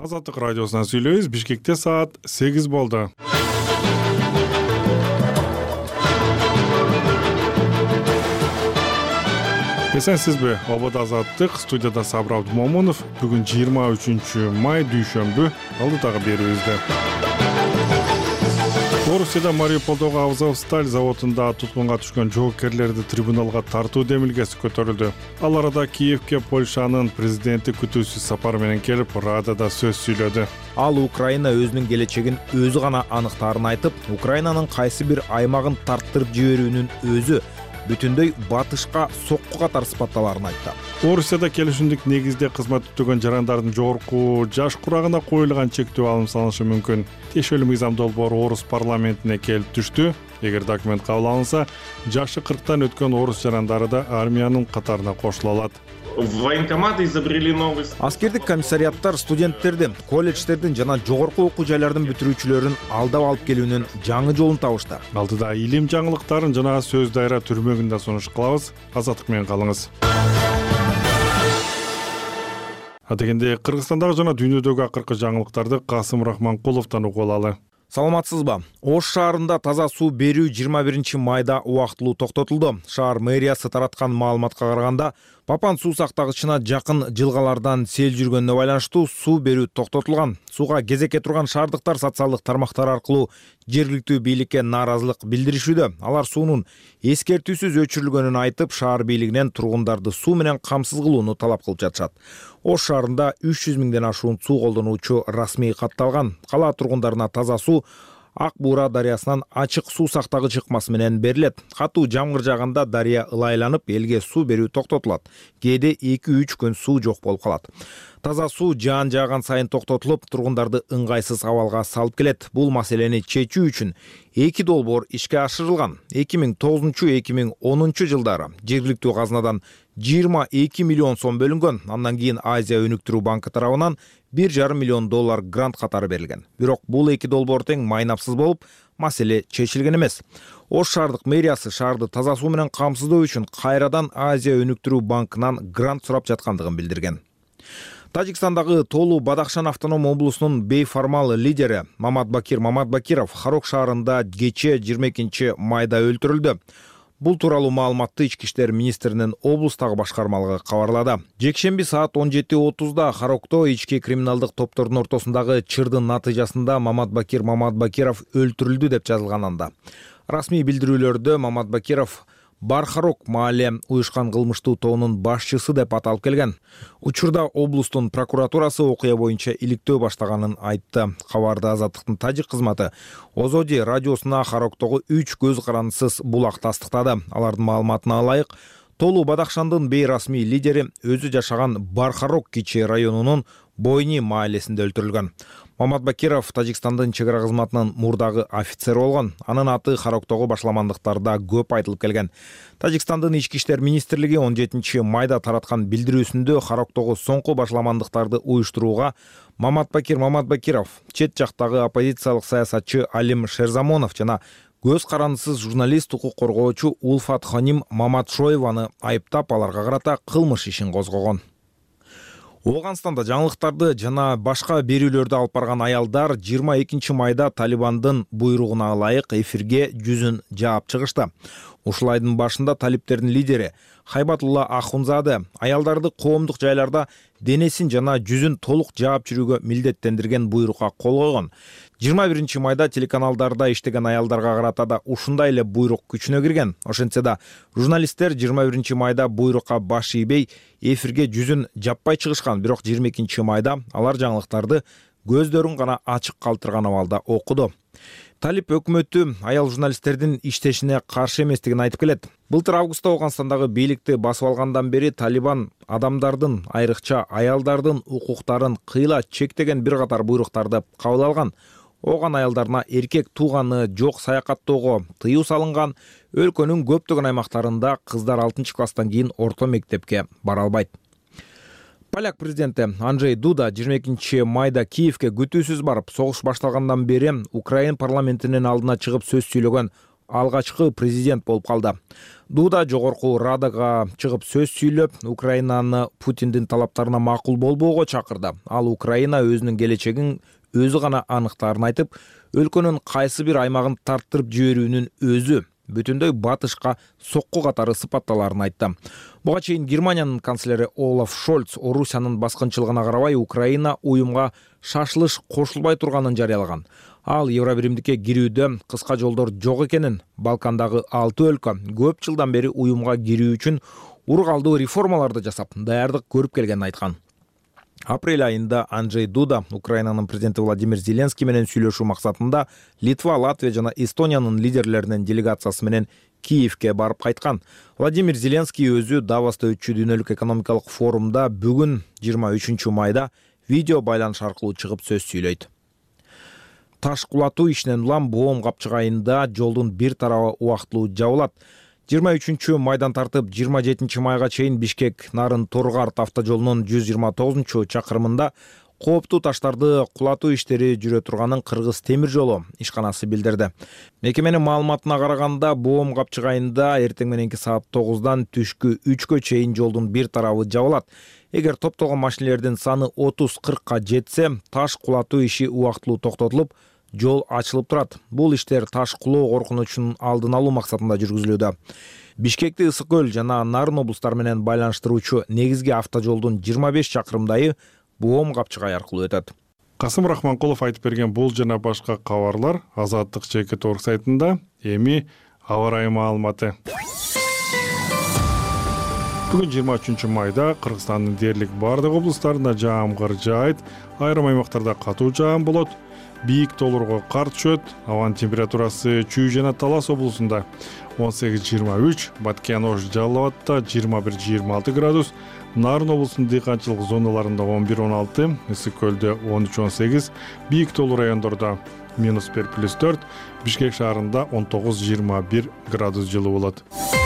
Азаттык радиосунан сүйлөйбүз. Бишкекте саат 8 болду. Эсенсизби? Обода Азаттык, студияда Сабыр Абдумомунов. Бүгүн 23 май дүйшөмбү. Алдыдагы берүүбүздө. Орусияда Мариуполдогу Азовсталь заводунда туткунга түшкөн жоокерлерди трибуналга тартуу демилгеси көтөрүлдү. Ал арада Киевке Польшанын президенти күтүүсүз сапар менен келип, Радада сөз сүйлөдү. Ал Украина өзүнүн келечегин өзү гана аныктаарын айтып, Украинанын кайсы бир аймагын тарттырып жиберүүнүн өзү бүтүндөй батышка сокку катар сыпатталарын айтты. Орусияда келишимдик негизде кызмат өтөгөн жарандардын жогорку жаш курагына коюлган чектөө алым салынышы мүмкүн. Тиешелүү мыйзам долбоору Орус парламентине келип түштү. Эгер документ кабыл алынса, жашы 40тан өткөн орус жарандары да армиянын катарына кошула алат. Военкоматы изобрели новый. Аскердик комиссариаттар студенттерди, колледждердин жана жогорку окуу жайлардын бүтүрүүчүлөрүн алдап алып келүүнүн жаңы жолун табышты. Алдыда илим жаңылыктарын жана сөз дайра түрмөгүндө сунуш кылабыз. Азаттык менен калыңыз. Адегенде Кыргызстандагы жана дүйнөдөгү акыркы жаңылыктарды Касым Рахманкуловдон угуп алалы. Саламатсызбы? Ош шаарында таза суу берүү 21 майда убактылуу токтотулду. Шаар мэриясы тараткан маалыматка караганда, Папан суу сактагычына жакын жылгалардан сел жүргөнүнө байланыштуу суу берүү токтотулган. Сууга кезекке турган шаардыктар социалдык тармактар аркылуу жергиликтүү бийликке нааразылык билдиришүүдө. Алар суунун эскертүүсүз өчүрүлгөнүн айтып, шаар бийлигинен тургундарды суу менен камсыз кылууну талап кылып жатышат. Ош шаарында 300 миңден ашуун суу колдонуучу расмий катталган. Кала тургундарына таза суу Ак Буура дарыясынан ачык суу сактагыч ыкмасы менен берилет. Катуу жамгыр жааганда дарыя ылайланып, элге суу берүү токтотулат. Кээде 2-3 күн суу жок болуп калат. Таза суу жаан жааган сайын токтотулуп, тургундарды ыңгайсыз абалга салып келет. Бул маселени чечүү үчүн 2 долбоор ишке ашырылган. 2009-2010 жылдары жергиликтүү казынадан 22 миллион сом бөлүнгөн. Андан кийин Азия өнүктүрүү банкы тарабынан $1,5 миллион грант катары берилген. Бирок бул 2 долбоор тең майнапсыз болуп, маселе чечилген эмес. Ош шаардык мэриясы шаарды таза суу менен камсыздоо үчүн кайрадан Азия өнүктүрүү банкынан грант сурап жаткандыгын билдирген. Тажикстандагы Толу Бадахшан автоном облусунун бейформал лидери Маматбакир Маматбакиров Харок шаарында кечээ 22 майда өлтүрүлдү. Бул тууралуу маалыматты Ички иштер министринин облустагы башкармалыгы кабарлады. Жекшемби саат 17:30 Харокто ички криминалдык топтордун ортосундагы чырдын натыйжасында Маматбакир Маматбакиров өлтүрүлдү деп жазылган анда. Расмий билдирүүлөрдө Маматбакиров Бархарок маале уюшкан кылмыштуу тобунун башчысы деп аталып келген. Учурда облустун прокуратурасы окуя боюнча иликтөө баштаганын айтты. Кабарда Азаттыктын тажик кызматы Озоди радиосуна Хароктогу 3 көз карандысыз булак тастыктады. Алардын маалыматына ылайык, Толу Бадахшандын бейрасмий лидери өзү жашаган Бархарок кичи районунун Бойни маалесинде өлтүрүлгөн. Маматбакиров Тажикстандын чек ара кызматынын мурдагы офицери болгон. Анын аты Хароктогу башламандыктарда көп айтылып келген. Тажикстандын ички иштер министрлиги 17 майда тараткан билдирүүсүндө Хароктогу соңку башламандыктарды уюштурууга Маматбакир Маматбакиров, чет жактагы оппозициялык саясатчы Алим Шерзамонов жана көз карандысыз журналист, укук коргоочу Улфат Ханим Маматшоеваны айыптап, аларга карата кылмыш ишин козгогон. Оганстанда жаңылыктарды жана башка берүүлөрдү алып барган аялдар 22 майда Талибандын буйругуна ылайык эфирге жүзүн жаап чыгышты. Ушул айдын башында талиптердин лидери Хайбатулла Ахунзаде аялдарды коомдук жайларда денесин жана жүзүн толук жаап жүрүүгө милдеттендирген буйрукка кол койгон. 21 майда телеканалдарда иштеген аялдарга карата да ушундай эле буйрук күчүнө кирген. Ошентсе да журналисттер 21 майда буйрукка баш ийбей эфирге жүзүн жаппай чыгышкан. Бирок 22 майда алар жаңылыктарды көздөрүн гана ачык калтырган абалда окуду. Талип өкмөтү аял журналисттердин иштешине каршы эместигин айтып келет. Былтыр августта Оганстандагы бийликти басып алгандан бери Талибан адамдардын, айрыкча аялдардын укуктарын кыйла чектеген бир катар буйруктарды кабыл алган. Оган аялдарына эркек тууганы жок саякаттоого тыюу салынган. Өлкөнүн көптөгөн аймактарында кыздар 6-класстан кийин орто мектепке бара албайт. Поляк президенти Анджей Дуда 22 майда Киевке күтүүсүз барып, согуш башталгандан бери Украин парламентинин алдына чыгып сөз сүйлөгөн алгачкы президент болуп калды. Дуда жогорку Радага чыгып сөз сүйлөп, Украинаны Путиндин талаптарына макул болбоого чакырды. Ал Украина өзүнүн келечегин өзү гана аныктаарын айтып, өлкөнүн кайсы бир аймагын тарттырып жиберүүнүн өзү бүтүндөй батышка сокку катары сыпатталарын айтты. Буга чейин Германиянын канцлери Олаф Шольц Орусиянын баскынчылыгына карабай Украина уюмга шашылыш кошулбай турганын жарыялаган. Ал Евробиримдикке кирүүдө кыска жолдор жок экенин, Балкандагы 6 өлкө көп жылдан бери уюмга кирүү үчүн ургалдуу реформаларды жасап, даярдык көрүп келгенин айткан. Апрель айында Анджей Дуда Украинанын президенти Владимир Зеленский менен сүйлөшүү максатында Литва, Латвия жана Эстониянын лидерлеринин делегациясы менен Киевке барып кайткан. Владимир Зеленский өзү Давоста өтчү дүйнөлүк экономикалык форумда бүгүн 23 майда видео байланыш аркылуу чыгып сөз сүйлөйт. Таш кулатуу ишинен улам Боом капчык айында жолдун бир тарабы убактылуу жабылат. 23 майдан тартып 27 майга чейин Бишкек Нарын Торгарт автожолунун 129 чакырымында кооптуу таштарды кулатуу иштери жүрө турганын Кыргыз темир жолу ишканасы билдирди. Мекеменин маалыматына караганда, Боом капчык айында эртең мененки саат 9-дан түшкү 3-кө чейин жолдун бир тарабы жабылат. Эгер топтолгон машинелердин саны 30-40ка жетсе, таш кулатуу иши убактылуу токтотулуп, жол ачылып турат. Бул иштер таш кулоо коркунучунун алдын алуу максатында жүргүзүлүүдө. Бишкекти Ысык көл жана Нарын облустары менен байланыштыруучу негизги автожолдун 25 чакырымдайы Боом капчыгай аркылуу өтөт. Касым Рахманкулов айтып берген бул жана башка кабарлар Азаттык чекит орг сайтында. Эми аба ырайы маалыматы. Бүгүн 23 майда Кыргызстандын дээрлик бардык облустарында жаамгыр жаайт, айрым аймактарда катуу жаам болот. Бийик тоолорго кар түшөт. Абанын температурасы Чүй жана Талас облусунда 18-23, Баткен-Ош Жалал Абадта 21-26 градус, Нарын облусунун дыйканчылык зоналарында 11-16, Ысык көлдө 13-18, бийик тоолуу райондордо -1+4, Бишкек шаарында 19-21 градус жылы болот.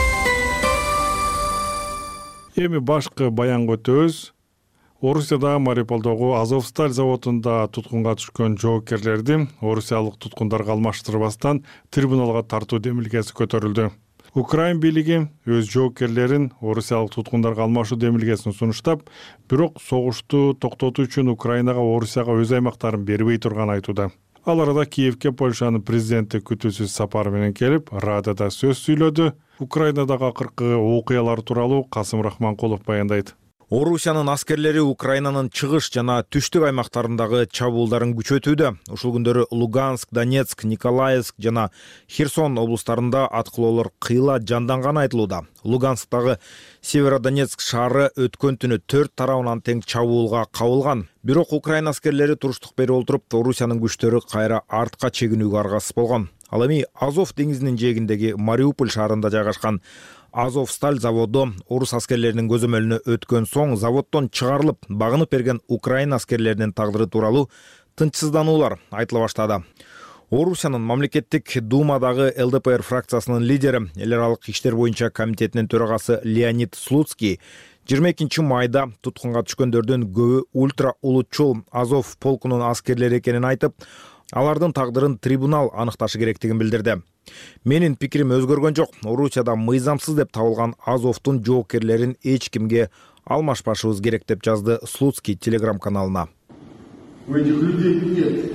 Эми башкы баянга өтөбүз. Орусияда Мариуполдогу Азовсталь заводунда туткунга түшкөн жоокерлерди орусиялык туткундарга алмаштырбастан трибуналга тартуу демилгеси көтөрүлдү. Украин бийлиги өз жоокерлерин орусиялык туткундарга алмашуу демилгесин сунуштап, бирок согушту токтотуу үчүн Украинага Орусияга өз аймактарын бербей турганын айтууда. Ал арада Киевке Польшанын президенти күтүүсүз сапар менен келип, Радада сөз сүйлөдү. Украинадагы акыркы окуялар тууралуу Касым Рахманкулов баяндайт. Орусиянын аскерлери Украинанын чыгыш жана түштүк аймактарындагы чабуулдарын күчөтүүдө. Ушул күндөрү Луганск, Донецк, Николаевск жана Херсон облустарында аткылоолор кыйла жанданганы айтылууда. Лугансктагы Северодонецк шаары өткөн түнү 4 тарабынан тең чабуулга кабылган. Бирок Украина аскерлери туруштук берип олтуруп, Орусиянын күчтөрү кайра артка чегинүүгө аргасыз болгон. Ал эми Азов деңизинин жээгиндеги Мариуполь шаарында жайгашкан Азовсталь заводу орус аскерлеринин көзөмөлүнө өткөн соң заводдон чыгарылып, багынып берген Украина аскерлеринин тагдыры тууралуу тынчсыздануулар айтыла баштады. Орусиянын мамлекеттик думадагы ЛДПР фракциясынын лидери, эл аралык иштер боюнча комитетинин төрагасы Леонид Слуцкий 22 майда туткунга түшкөндөрдүн көбү ультра улутчул Азов полкунун аскерлери экенин айтып, алардын тагдырын трибунал аныкташы керектигин билдирди. Менин пикирим өзгөргөн жок. Орусияда мыйзамсыз деп табылган Азовтун жоокерлерин эч кимге алмашпашыбыз керек, деп жазды Слуцкий телеграм-каналына. У этих людей нет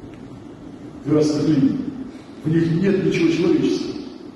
красных линий. У них нет ничего человеческого.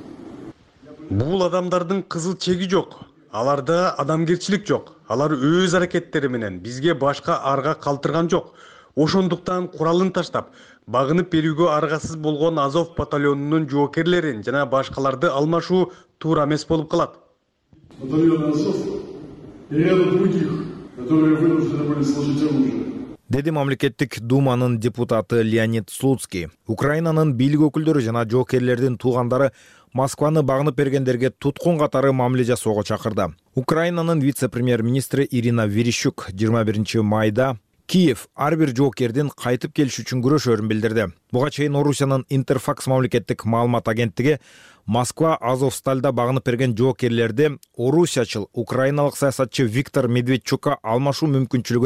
Бул адамдардын кызыл чеги жок. Аларда адамгерчилик жок. Алар өз аракеттери менен бизге башка арга калтырган жок. Ошондуктан куралын таштап, багынып берүүгө аргасыз болгон Азов батальонунун жоокерлерин жана башкаларды алмашуу туура эмес болуп калат. Батальон Азов и ряд других, которые вынуждены были сложить оружие. Деди мамлекеттик думанын депутаты Леонид Слуцкий. Украинанын бийлик өкүлдөрү жана жоокерлердин туугандары Москваны багынып бергендерге туткун катары мамиле жасоого чакырды. Украинанын вице-премьер-министри Ирина Верещук 21 майда Киев ар бир жоокердин кайтып келиш үчүн күрөшөрүн билдирди. Буга чейин Орусиянын Интерфакс мамлекеттик маалымат агенттиги Москва Азовстальда багынып берген жоокерлерди орусиячыл украиналык саясатчы Виктор Медведчукка алмашуу мүмкүнчүлүгүн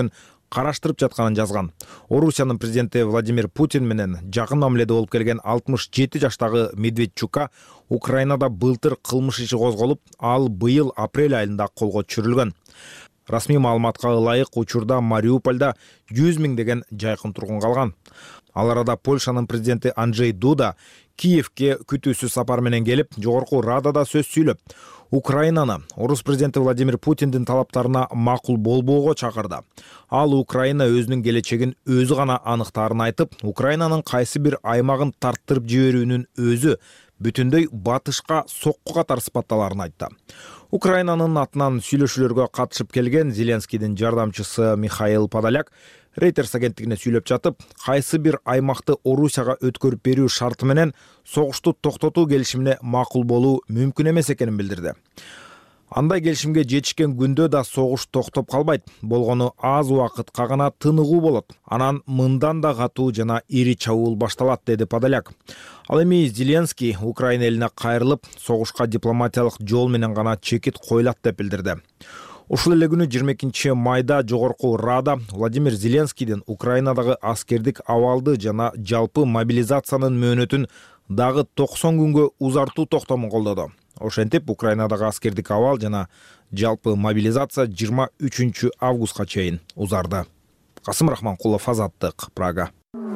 караштырып жатканын жазган. Орусиянын президенти Владимир Путин менен жакын мамиледе болуп келген 67 жаштагы Медведчукка Украинада былтыр кылмыш иши козголуп, ал быйыл апрель айында колго түшүрүлгөн. Расмий маалыматка ылайык учурда Мариупольда 100 миңдеген жайкын тургун калган. Ал арада Польшанын президенти Анджей Дуда Киевке күтүүсүз сапар менен келип, жогорку Радада сөз сүйлөп, Украинаны орус президенти Владимир Путиндин талаптарына макул болбоого чакырды. Ал Украина өзүнүн келечегин өзү гана аныктаарын айтып, Украинанын кайсы бир аймагын тарттырып жиберүүнүн өзү бүтүндөй батышка сокку катар сыпатталарын айтты. Украинанын атынан сүйлөшүүлөргө катышып келген Зеленскийдин жардамчысы Михаил Подоляк Reuters агенттигине сүйлөп жатып, кайсы бир аймакты Орусияга өткөрүп берүү шарты менен согушту токтотуу келишимине макул болуу мүмкүн эмес экенин билдирди. Андай келишимге жетишкен күндө да согуш токтоп калбайт. Болгону аз убакытка гана тыныгуу болот. Анан мындан да катуу жана ири чабуул башталат, деди Подоляк. Ал эми Зеленский Украина элине кайрылып, согушка дипломатиялык жол менен гана чекит коюлат деп билдирди. Ушул эле күнү 22 майда жогорку Рада Владимир Зеленскийдин Украинадагы аскердик абалды жана жалпы мобилизациянын мөөнөтүн дагы 90 күнгө узартуу токтомун колдоду. Ошентип, Украинадагы аскердик абал жана жалпы мобилизация 23 августка чейин узарды. Касым Рахманкулов, Азаттык, Прага.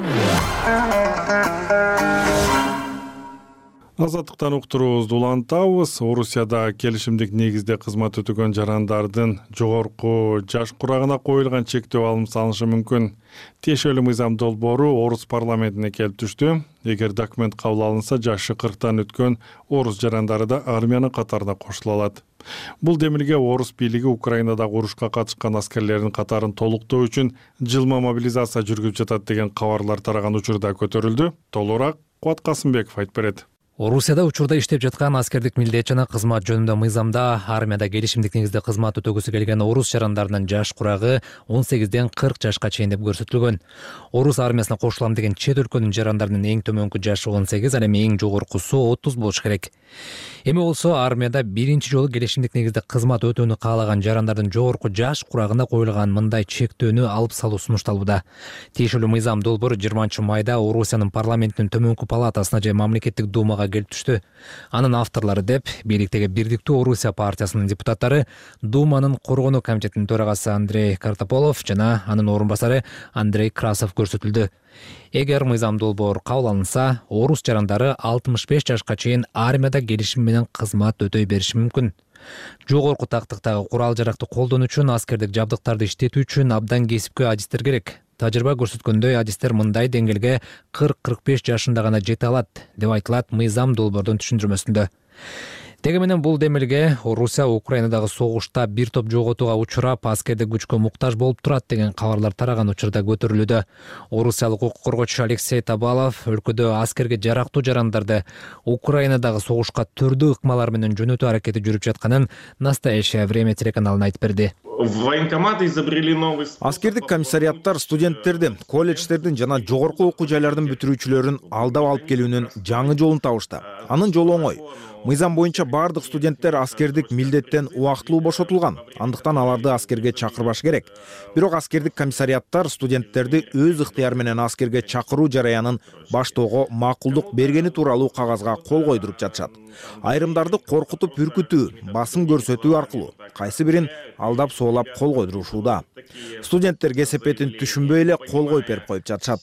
Азаттыктан уктуруубузду улантабыз. Орусияда келишимдик негизде кызмат өтөгөн жарандардын жогорку жаш курагына коюлган чектөө алым салынышы мүмкүн. Тиешелүү мыйзам долбоору орус парламентине келип түштү. Эгер документ кабыл алынса, жашы 40тан өткөн орус жарандары да армиянын катарына кошула алат. Бул демилге орус бийлиги Украинадагы урушка катышкан аскерлердин катарын толуктоо үчүн жылма мобилизация жүргүзүп жатат деген кабарлар тараган учурда көтөрүлдү. Толугураак Кубат Касымбеков айтып берет. Орусияда учурда иштеп жаткан аскердик милдет жана кызмат жөнүндө мыйзамда армияда келишимдик негизде кызмат өтөгүсү келген орус жарандарынын жаш курагы 18ден 40 жашка чейин деп көрсөтүлгөн. Орус армиясына кошулам деген чет өлкөнүн жарандарынын эң төмөнкү жашы 18, ал эми эң жогоркусу 30 болуш керек. Эми болсо армияда биринчи жолу келишимдик негизде кызмат өтүүнү каалаган жарандардын жогорку жаш курагына коюлган мындай чектөөнү алып салуу сунушталууда. Тиешелүү мыйзам долбоору 20 майда Орусиянын парламентинин төмөнкү палатасына же мамлекеттик думага келип түштү. Анын авторлору деп бийликтеги Бирдиктүү Орусия партиясынын депутаттары Думанын коргонуу комитетинин төрагасы Андрей Картополов жана анын орун басары Андрей Красов көрсөтүлдү. Эгер мыйзам долбоор кабыл алынса, орус жарандары 65 жашка чейин армияда келишим менен кызмат өтөй бериши мүмкүн. Жогорку тактыктагы курал жаракты колдонуу үчүн аскердик жабдыктарды иштетүү үчүн абдан кесипкөй адистер керек. Тажрыйба көрсөткөндөй, адистер мындай деңгээлге 40-45 жашында гана жете алат, деп айтылат мыйзам долбоордун түшүндүрмөсүндө. Теги менен бул демилге Орусия Украинадагы согушта бир топ жоготууга учурап, аскердик күчкө муктаж болуп турат деген кабарлар тараган учурда көтөрүлүүдө. Орусиялык укук коргоочу Алексей Табалов өлкөдө аскерге жарактуу жарандарды Украинадагы согушка түрдүү ыкмалар менен жөнөтүү аракети жүрүп жатканын «Настоящее время» телеканалына айтып берди. Военкоматы изобрели новый... Аскердик комиссариаттар студенттерди, колледждердин жана жогорку окуу жайлардын бүтүрүүчүлөрүн алдап алып келүүнүн жаңы жолун табышты. Анын жолу оңой. Мыйзам боюнча бардык студенттер аскердик милдеттен убактылуу бошотулган. Андыктан аларды аскерге чакырбаш керек. Бирок аскердик комиссариаттар студенттерди өз ыктыяры менен аскерге чакыруу жараянын баштоого макулдук бергени тууралуу кагазга кол койдуруп жатышат. Айрымдарды коркутуп үркүтүү, басым көрсөтүү аркылуу кайсы бирин алдап соолап кол койдурушууда. Студенттер кесепетин түшүнбөй эле кол коюп берип коюп жатышат.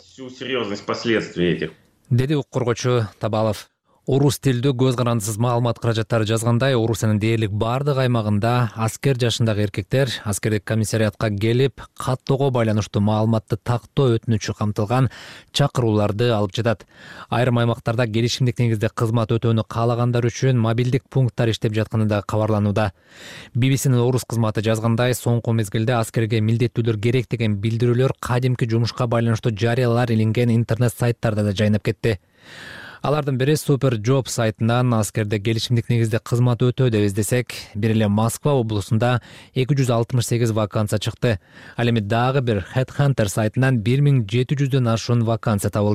Деди укук коргоочу Табалов. Орус тилдүү көз карандысыз маалымат каражаттары жазгандай, Орусиянын дээрлик бардык аймагында аскер жашындагы эркектер аскердик комиссариатка келип, каттоого байланыштуу маалыматты тактоо өтүнүчү камтылган чакырууларды алып жатат. Айрым аймактарда келишимдик негизде кызмат өтүүнү каалагандар үчүн мобилдик пункттар иштеп жатканы да кабарланууда. BBC-нин орус кызматы жазгандай, соңку мезгилде аскерге милдеттүүлөр керек деген билдирүүлөр кадимки жумушка байланыштуу жарыялар илинген интернет сайттарда да жайнап кетти. Алардын бири Super Job сайтынан аскерде келишимдик негизде кызмат өтөө деп издесек, бир эле Москва облусунда 268 вакансия чыкты. Ал эми дагы бир Headhunter сайтынан 1700дөн ашуун вакансия табылды.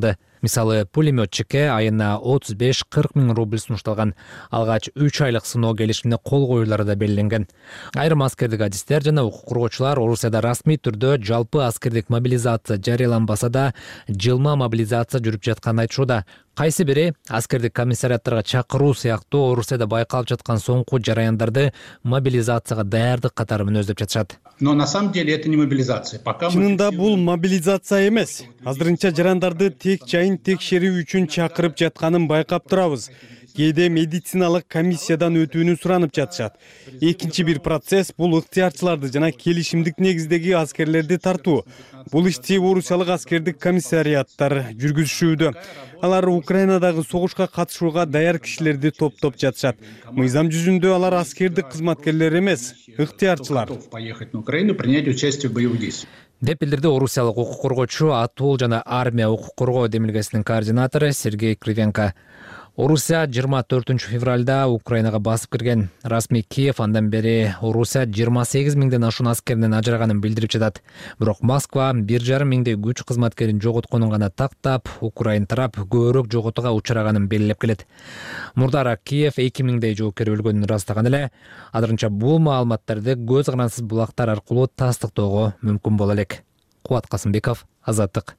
Мисалы, пулеметчикке айына 35-40 миң рубль сунушталган. Алгач 3 айлык сыноо келишимине кол коюлары да белгиленген. Айрым аскердик адистер жана укук коргоочулар Орусияда расмий түрдө жалпы аскердик мобилизация жарыяланбаса да, жылма мобилизация жүрүп жатканын айтышууда. Кайсы бири аскердик комиссариаттарга чакыруу сыяктуу Орусияда байкалып жаткан соңку жараяндарды мобилизацияга даярдык катары мүнөздөп жатышат. Но на самом деле это не мобилизация. Чынында бул мобилизация эмес. Азырынча жарандарды тек жайын текшерүү үчүн чакырып жатканын байкап турабыз. Кээде медициналык комиссиядан өтүүнү суранып жатышат. Экинчи бир процесс бул ыктыярчыларды жана келишимдик негиздеги аскерлерди тартуу. Бул ишти Орусиялык аскердик комиссариаттар жүргүзүшүүдө. Алар Украинадагы согушка катышууга даяр кишилерди топтоп жатышат. Мыйзам жүзүндө алар аскердик кызматкерлер эмес, ыктыярчылар. Поехать на Украину, принять участие в боевых действиях. Деп билдирди орусиялык укук коргоочу, атуу жана армия укук коргоо демилгесинин координатору Сергей Кривенко. Орусия 24 февралда Украинага басып кирген. Расмий Киев андан бери Орусия 28 миңден ашуун аскеринен ажыраганын билдирип жатат. Бирок Москва 1,5 миңдей күч кызматкерин жоготконун гана тактап, Украин тарап көбүрөөк жоготууга учураганын белгилеп келет. Мурдара Киев 2 миңдей жоокер өлгөнүн ырастаган эле. Азырынча бул маалыматтарды көз карансыз булактар аркылуу тастыктоого мүмкүн боло элек. Кубат Касымбеков, Азаттык.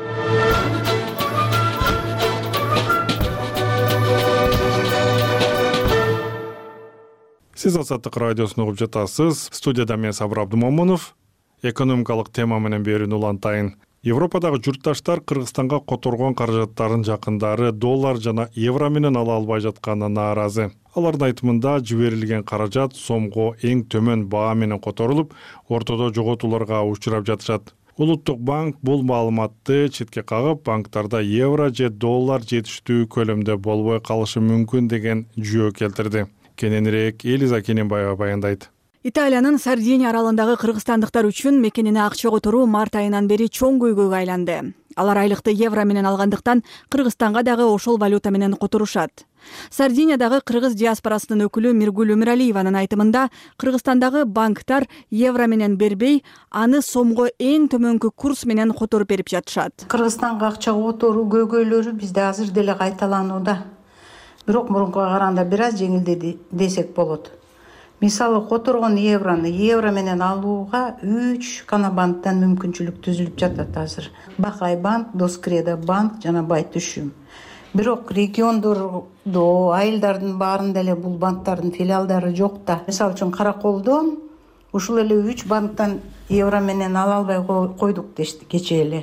Сиз Азаттык радиосун угуп жатасыз. Студияда мен Сабыр Абдумомунов. Экономикалык тема менен берүүнү улантайын. Европадагы журтташтар Кыргызстанга которгон каражаттарын жакындары доллар жана евро менен ала албай жатканына нааразы. Алардын айтымында жиберилген каражат сомго эң төмөн баа менен которулуп, ортодо жоготууларга учурап жатышат. Улуттук банк бул маалыматты четке кагып, банктарда евро же доллар жетиштүү көлөмдө болбой калышы мүмкүн деген жүйө келтирди. Кененирээк Элиза Кененбаева баяндайт. Италиянын Сардиния аралындагы кыргызстандыктар үчүн мекенине акча которуу март айынан бери чоң көйгөйгө айланды. Алар айлыкты евро менен алгандыктан Кыргызстанга дагы ошол валюта менен которушат. Сардиниядагы кыргыз диаспорасынын өкүлү Миргүл Өмүралиеванын айтымында, Кыргызстандагы банктар евро менен бербей, аны сомго эң төмөнкү курс менен которуп берип жатышат. Кыргызстанга акча которуу көйгөйлөрү бизде азыр деле кайталанууда. Бирок мурункуга караганда бир аз жеңилдеди десек болот. Мисалы, которгон евро менен алууга 3 гана банктан мүмкүнчүлүк түзүлүп жатат азыр. Бакай банк, Доскреда банк жана Байтүшүм. Бирок региондордо, айылдардын баарында эле бул банктардын филиалдары жок да. Мисалы үчүн Караколдон ушул эле 3 банктан евро менен ала албай койдук дешти кечээ эле.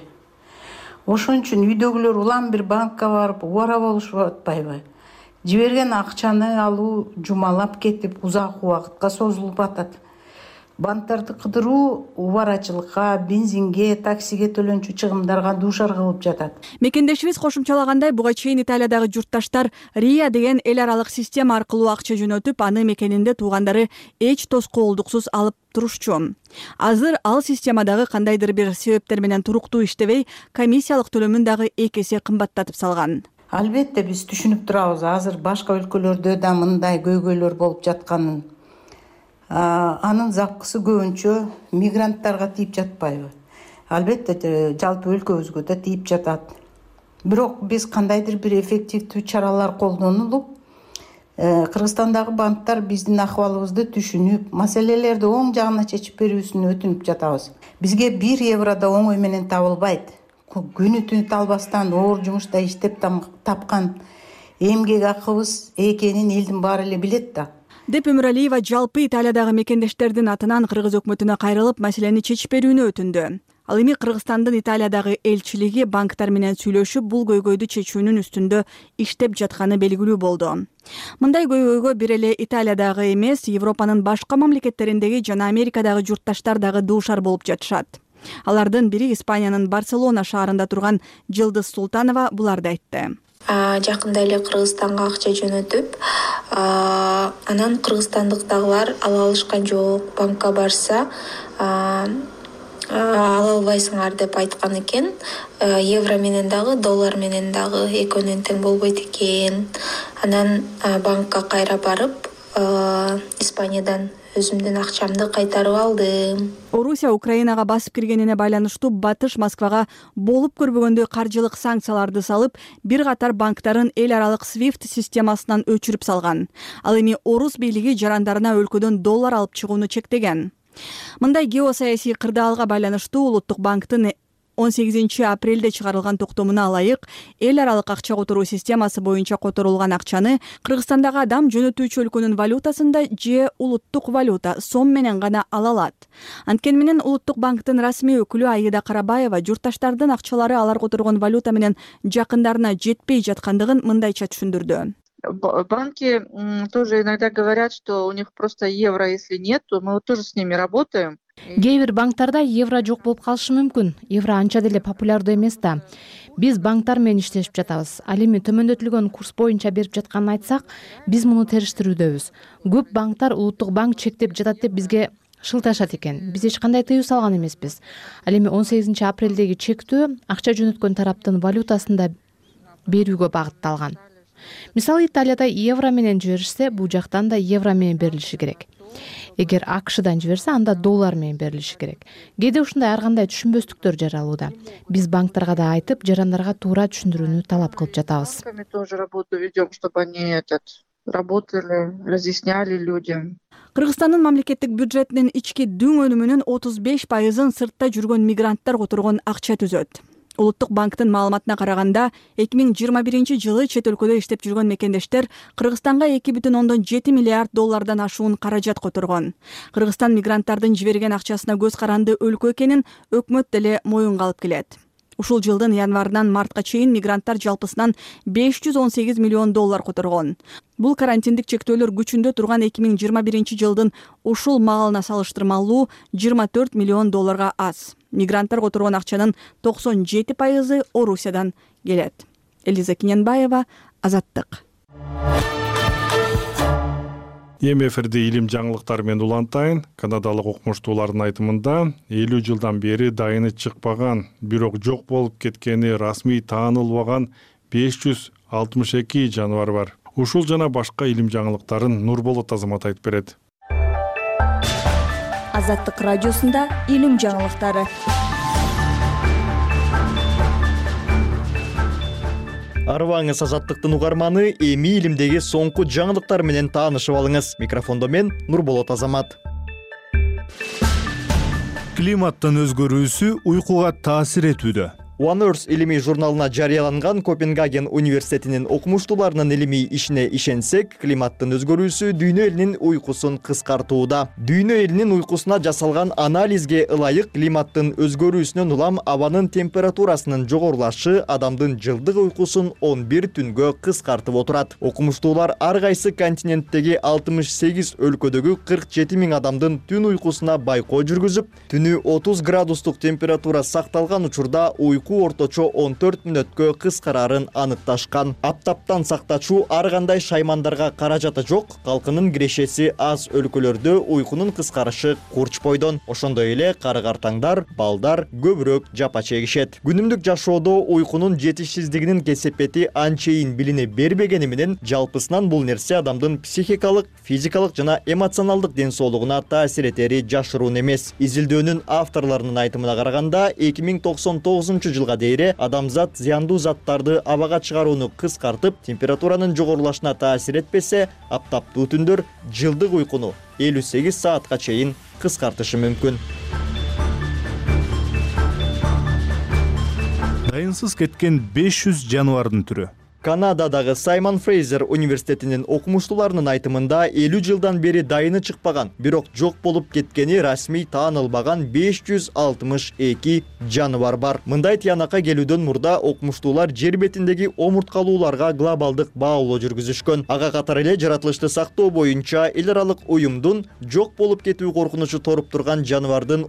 Ошон үчүн үйдөгүлөр улам бир банкка барып убара болушуп атпайбы? Жиберген акчаны алуу жумалап кетип, узак убакытка созулуп атат. Банктарды кыдыруу убарачылыкка, бензинге, таксиге төлөнчү чыгымдарга дуушар кылып жатат. Мекендешибиз кошумчалагандай, буга чейин Италиядагы журтташтар РИА деген эл аралык система аркылуу акча жөнөтүп, аны мекенинде туугандары эч тоскоолдуксуз алып турушчу. Азыр ал системадагы кандайдыр бир себептер менен туруктуу иштебей, комиссиялык төлөмүн дагы 2 эсе кымбаттатып салган. Албетте биз түшүнүп турабыз, азыр башка өлкөлөрдө да мындай көйгөйлөр болуп жатканын. Анын запкысы көбүнчө мигранттарга тийип жатпайбы? Албетте жалпы өлкөбүзгө да тийип жатат. Бирок биз кандайдыр бир эффективдүү чаралар колдонулуп, Кыргызстандагы банктар биздин акыбалыбызды түшүнүп, маселелерди оң жагына чечип берүүсүн өтүнүп жатабыз. Бизге 1 евро да оңой менен табылбайт. Күнү түнү талбастан оор жумушта иштеп тапкан эмгек акыбыз экенин элдин баары эле билет да. Деп Өмүралиева жалпы Италиядагы мекендештердин атынан кыргыз өкмөтүнө кайрылып, маселени чечип берүүнү өтүндү. Ал эми Кыргызстандын Италиядагы элчилиги банктар менен сүйлөшүп, бул көйгөйдү чечүүнүн үстүндө иштеп жатканы белгилүү болду. Мындай көйгөйгө бир эле Италиядагы эмес, Европанын башка мамлекеттериндеги жана Америкадагы журтташтар дагы дуушар болуп жатышат. Алардын бири Испаниянын Барселона шаарында турган Жылдыз Султанова буларды айтты. Жакында эле Кыргызстанга акча жөнөтүп, анан кыргызстандыктагылар ала алышкан жок, банкка барса ала албайсыңар деп айткан экен. Евро менен дагы, доллар менен дагы экөөнүн тең болбойт экен. Анан банкка кайра барып, Испаниядан өзүмдүн акчамды кайтарып алдым. Орусия Украинага басып киргенине байланыштуу Батыш Москвага болуп көрбөгөндөй каржылык санкцияларды салып, бир катар банктарын эл аралык SWIFT системасынан өчүрүп салган. Ал эми орус бийлиги жарандарына өлкөдөн доллар алып чыгууну чектеген. Мындай геосаясий кырдаалга байланыштуу Улуттук банктын 18 апрелде чыгарылган токтомуна ылайык, эл аралык акча которуу системасы боюнча которулган акчаны Кыргызстандагы адам жөнөтүүчү өлкөнүн валютасында же улуттук валюта сом менен гана ала алат. Анткени менен Улуттук банктын расмий өкүлү Аида Карабаева журтташтардын акчалары алар которгон валюта менен жакындарына жетпей жаткандыгын мындайча түшүндүрдү. Банки тоже иногда говорят, что у них просто евро, если нет, то мы тоже с ними работаем. Кээ бир банктарда евро жок болуп калышы мүмкүн. Евро анча деле популярдуу эмес да. Биз банктар менен иштешип жатабыз. Ал эми төмөндөтүлгөн курс боюнча берип жатканын айтсак, биз муну териштирүүдөбүз. Көп банктар Улуттук банк чектеп жатат деп бизге шылташат экен. Биз эч кандай тыюу салган эмеспиз. Ал эми 18 апрелдеги чектөө акча жөнөткөн тараптын валютасында берүүгө багытталган. Мисалы Италияда евро менен жиберишсе, бул жактан да евро менен берилиши керек. Эгер АКШдан жиберсе, анда доллар менен берилиши керек. Кээде ушундай ар кандай түшүнбөстүктөр жаралууда. Биз банктарга да айтып, жарандарга туура түшүндүрүүнү талап кылып жатабыз. Мы тоже работу ведем, чтобы они работали, разъясняли людям. Кыргызстандын мамлекеттик бюджетинин ички дүң өнүмүнүн 35%-ын сыртта жүргөн мигранттар которгон акча түзөт. Улуттук банктын маалыматына караганда 2021 жылы чет өлкөдө иштеп жүргөн мекендештер Кыргызстанга 2,7 миллиард доллардан ашуун каражат которгон. Кыргызстан мигранттардын жиберген акчасына көз каранды өлкө экенин өкмөт деле моюнга алып келет. Ушул жылдын январынан мартка чейин мигранттар жалпысынан 518 миллион доллар которгон. Бул карантиндик чектөөлөр күчүндө турган 2021 жылдын ушул маалына салыштырмалуу 24 миллион долларга аз. Мигранттар которгон акчанын 97% Орусиядан келет. Элиза Киненбаева, Азаттык. Эми эфирде илим жаңылыктары менен улантайын. Канадалык окумуштуулардын айтымында 50 жылдан бери дайыны чыкпаган, бирок жок болуп кеткени расмий таанылбаган 562 жаныбар бар. Ушул жана башка илим жаңылыктарын Нурболот Азамат айтып берет. Азаттык радиосунда илим жаңылыктары. Арыбаңыз Азаттыктын угарманы, эми илимдеги соңку жаңылыктар менен таанышып алыңыз. Микрофондо мен Нурболот Азамат. Климаттын өзгөрүүсү уйкуга таасир этүүдө. One Earth илимий журналына жарыяланган Копенгаген университетинин окумуштууларынын илимий ишине ишенсек, климаттын өзгөрүүсү дүйнө элинин уйкусун кыскартууда. Дүйнө элинин уйкусуна жасалган анализге ылайык климаттын өзгөрүүсүнөн улам абанын температурасынын жогорулашы адамдын жылдык уйкусун 11 түнгө кыскартып отурат. Окумуштуулар ар кайсы континенттеги 68 өлкөдөгү 47 000 адамдын түн уйкусуна байкоо жүргүзүп, түнү 30 градустук температура сакталган учурда уйку орточо 14 мүнөткө кыскарарын аныкташкан. Аптаптан сактачуу ар кандай шаймандарга каражаты жок, калкынын кирешеси аз өлкөлөрдө уйкунун кыскарышы курч бойдон. Ошондой эле карыгартаңдар, балдар көбүрөөк жапа чегишет. Күнүмдүк жашоодо уйкунун жетишсиздигинин кесепети анчейин билине бербегени менен, жалпысынан бул нерсе адамдын психикалык, физикалык жана эмоционалдык ден соолугуна таасир этери жашыруун эмес. Изилдөөнүн авторлорунун айтымына караганда, 2099 жылга дейре адамзат зыяндуу заттарды абага чыгарууну кыскартып, температуранын жогорулашына таасир этпесе, аптаптуу түндөр жылдык уйкуну 58 саатка чейин кыскартышы мүмкүн. Дайынсыз кеткен 500 жаныбардын түрү. Канададагы Саймон Фрейзер университетинин окумуштууларынын айтымында 50 жылдан бери дайыны чыкпаган, бирок жок болуп кеткени расмий таанылбаган 562 жаныбар бар. Мындай тыянакка келүүдөн мурда окумуштуулар жер бетиндеги омурткалууларга глобалдык баалоо жүргүзүшкөн. Ага катар эле жаратылышты сактоо боюнча эл аралык уюмдун жок болуп кетүү коркунучу торуп турган жаныбардын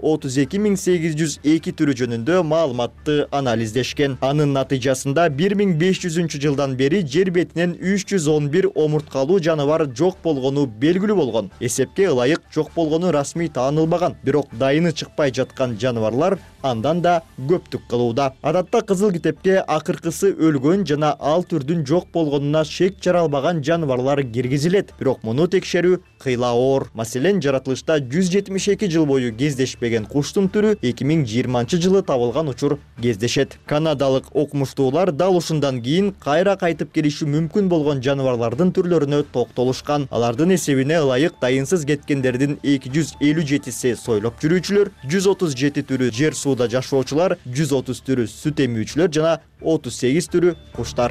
32802 түрү жөнүндө маалыматты анализдешкен. Анын натыйжасында 1500 жылдан жылдан бери жер бетинен 311 омурткалуу жаныбар жок болгону белгилүү болгон. Эсепке ылайык жок болгону расмий таанылбаган, бирок дайыны чыкпай жаткан жаныбарлар андан да көптүк кылууда. Адатта кызыл китепке акыркысы өлгөн жана ал түрдүн жок болгонуна шек жаралбаган жаныбарлар киргизилет. Бирок муну текшерүү кыйла оор. Маселен, жаратылышта 172 жыл бою кездешпеген куштун түрү 2020 жылы табылган учур кездешет. Канадалык окумуштуулар дал ушундан кийин кайра кайтып келиши мүмкүн болгон жаныбарлардын түрлөрүнө токтолушкан. Алардын эсебине ылайык дайынсыз кеткендердин 257си сойлоп жүрүүчүлөр, 137 түрү жер сууда жашоочулар, 130 түрү сүт эмүүчүлөр жана 38 түрү куштар.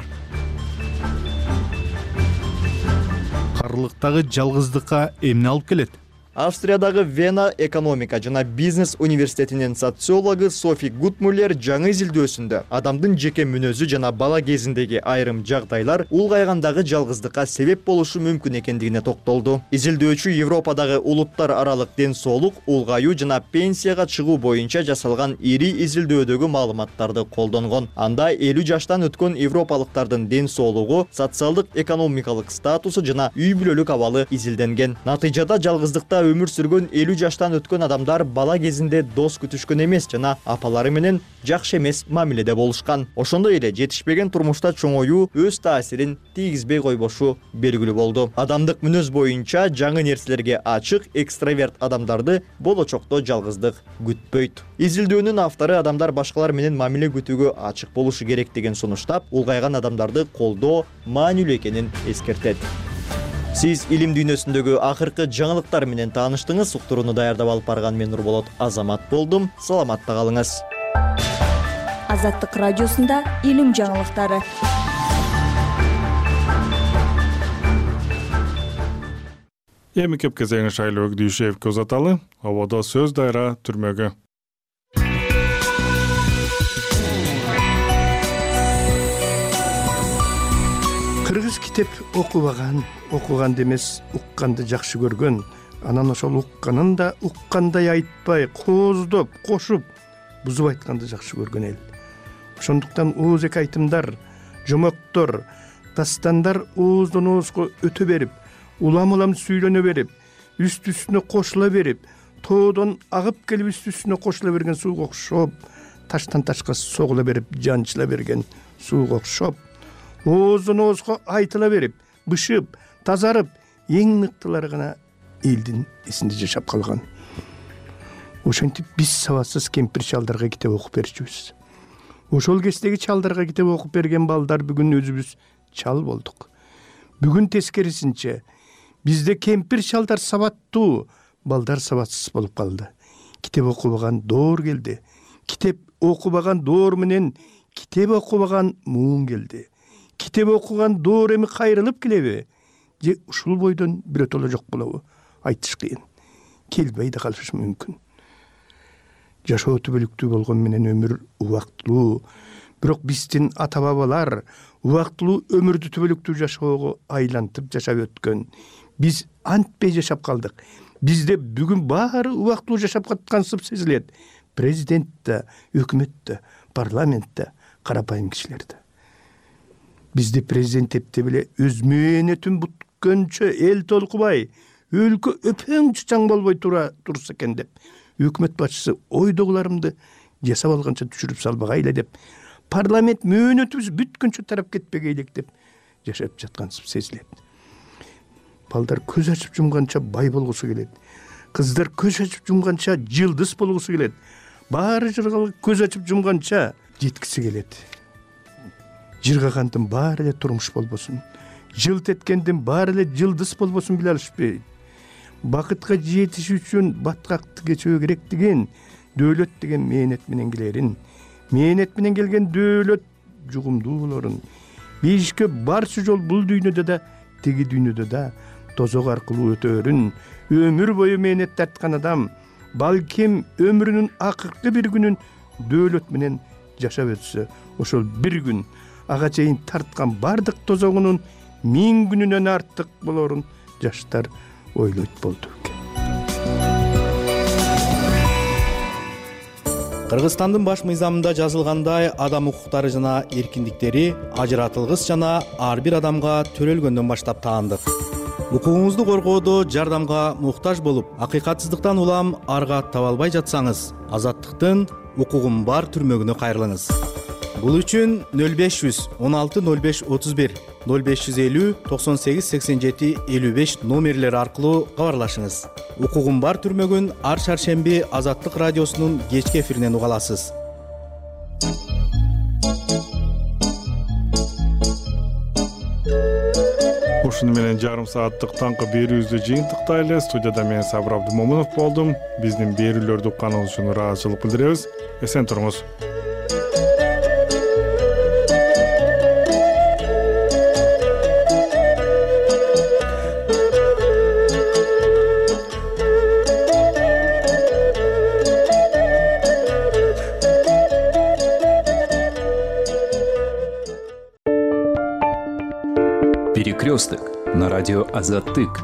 Карлыктагы жалгыздыкка эмне алып келет? Австриядагы Вена экономика жана бизнес университетинин социологу Софи Гутмуллер жаңы изилдөөсүндө адамдын жеке мүнөзү жана бала кезиндеги айрым жагдайлар улгайгандагы жалгыздыкка себеп болушу мүмкүн экендигине токтолду. Изилдөөчү Европадагы улуттар аралык ден соолук, улгаюу жана пенсияга чыгуу боюнча жасалган ири изилдөөдөгү маалыматтарды колдонгон. Анда 50 жаштан өткөн европалыктардын ден соолугу, социалдык экономикалык статусу жана үй бүлөлүк абалы изилденген. Натыйжада жалгыздыкта өмүр сүргөн 50 жаштан өткөн адамдар бала кезинде дос күтүшкөн эмес жана апалары менен жакшы эмес мамиледе болушкан. Ошондой эле жетишпеген турмушта чоңоюу өз таасирин тийгизбей койбошу белгилүү болду. Адамдык мүнөз боюнча жаңы нерселерге ачык, экстраверт адамдарды болочокто жалгыздык күтпөйт. Изилдөөнүн автору адамдар башкалар менен мамиле күтүүгө ачык болушу керек деген сунуштап, улгайган адамдарды колдоо маанилүү экенин эскертет. Сиз илим дүйнөсүндөгү акыркы жаңылыктар менен тааныштыңыз. Уктурууну даярдап алып барган мен Нурболот Азамат болдум. Саламатта калыңыз. Азаттык радиосунда илим жаңылыктары. Эми кеп кезеңи Шайлоо Өгдүйшевке узаталы. Ободо сөз дайра түрмөгө. Кыргыз китеп окуганды эмес, укканды жакшы көргөн. Анан ошол укканын да уккандай айтпай, кооздоп, кошуп, бузуп айтканды жакшы көргөн эл. Ошондуктан ооз-эки айтымдар, жомоктор, дастандар ооздон оозго өтө берип, улам сүйлөнө берип, үстү-үстүнө кошула берип, тоодон агып келип үстү-үстүнө кошула берген сууга окшоп, таштан ташка согула берип, жанчыла берген сууга окшоп, ооздон оозго айтыла берип, бышып, тазарып, эң мыктылары гана элдин эсинде жашап калган. Ошентип биз сабатсыз кемпир чалдарга китеп окуп берчүбүз. Ошол кездеги чалдарга китеп окуп берген балдар бүгүн өзүбүз чал болдук. Бүгүн тескерисинче бизде кемпир чалдар сабаттуу, балдар сабатсыз болуп калды. Китеп окубаган доор келди. Китеп окубаган доор менен китеп окубаган муун келди. Китеп окуган доор эми кайрылып келеби? Же ушул бойдон бирөтөлө жок болобу? Айтыш кыйын. Келбей да калышы мүмкүн. Жашоо түбөлүктүү болгон менен өмүр убактылуу. Бирок биздин ата-бабалар убактылуу өмүрдү түбөлүктүү жашоого айлантып жашап өткөн. Биз антпей жашап калдык. Бизде бүгүн баары убактылуу жашап каткансып сезилет. Президент да, өкмөт да, парламент да, карапайым кишилер да. Бизде президент эптеп эле өз мээнетин бүткөнчө эл толкубай, өлкө өпөң чучаң болбой турса экен деп, өкмөт башчысы ойдогуларымды жасап алганча түшүрүп салбагай эле деп, парламент мээнетибиз бүткөнчө тарап кетпегей элек деп жашап жаткансып сезилет. Балдар көз ачып жумганча бай болгусу келет. Кыздар көз ачып жумганча жылдыз болгусу келет. Баары жыргалып көз ачып жумганча жеткиси келет. Жыргагандын баары эле турмуш болбосун, жылт эткендин баары эле жылдыз болбосун биле алышпайт. Бакытка жетиш үчүн баткакты кечүү керектигин, дөөлөт деген мээнет менен келерин, мээнет менен келген дөөлөт жугумдуу болорун, бейишке барчы жол бул дүйнөдө да, теги дүйнөдө да тозок аркылуу өтөөрүн, өмүр бою мээнет тарткан адам, балким өмүрүнүн акыркы бир күнүн дөөлөт менен жашап өтсө, ошол бир күн ага чейин тарткан бардык тозогунун 1000 күнүнөн артык болорун жаштар ойлойт болду. Кыргызстандын баш мыйзамында жазылгандай адам укуктары жана эркиндиктери ажыратылгыс жана ар бир адамга төрөлгөндөн баштап таандык. Укугуңузду коргоодо жардамга муктаж болуп, акыйкатсыздыктан улам арга таба албай жатсаңыз, азаттыктын укугум бар түрмөгүнө кайрылыңыз. Бул үчүн 0500 16 05 31 0550 98 87 55 номерлери аркылуу кабарлашыңыз. Укугум бар түрмөгүн ар шаршемби Азаттык радиосунун кечки эфиринен уга аласыз. Ушуну менен жарым сааттык таңкы берүүбүздү жыйынтыктайлы. Студияда мен Сабыр Абдымомунов болдум. Биздин берүүлөрдү укканыңыз үчүн ыраазычылык билдиребиз. Эсен туруңуз. Перекресток на радио Азаттык.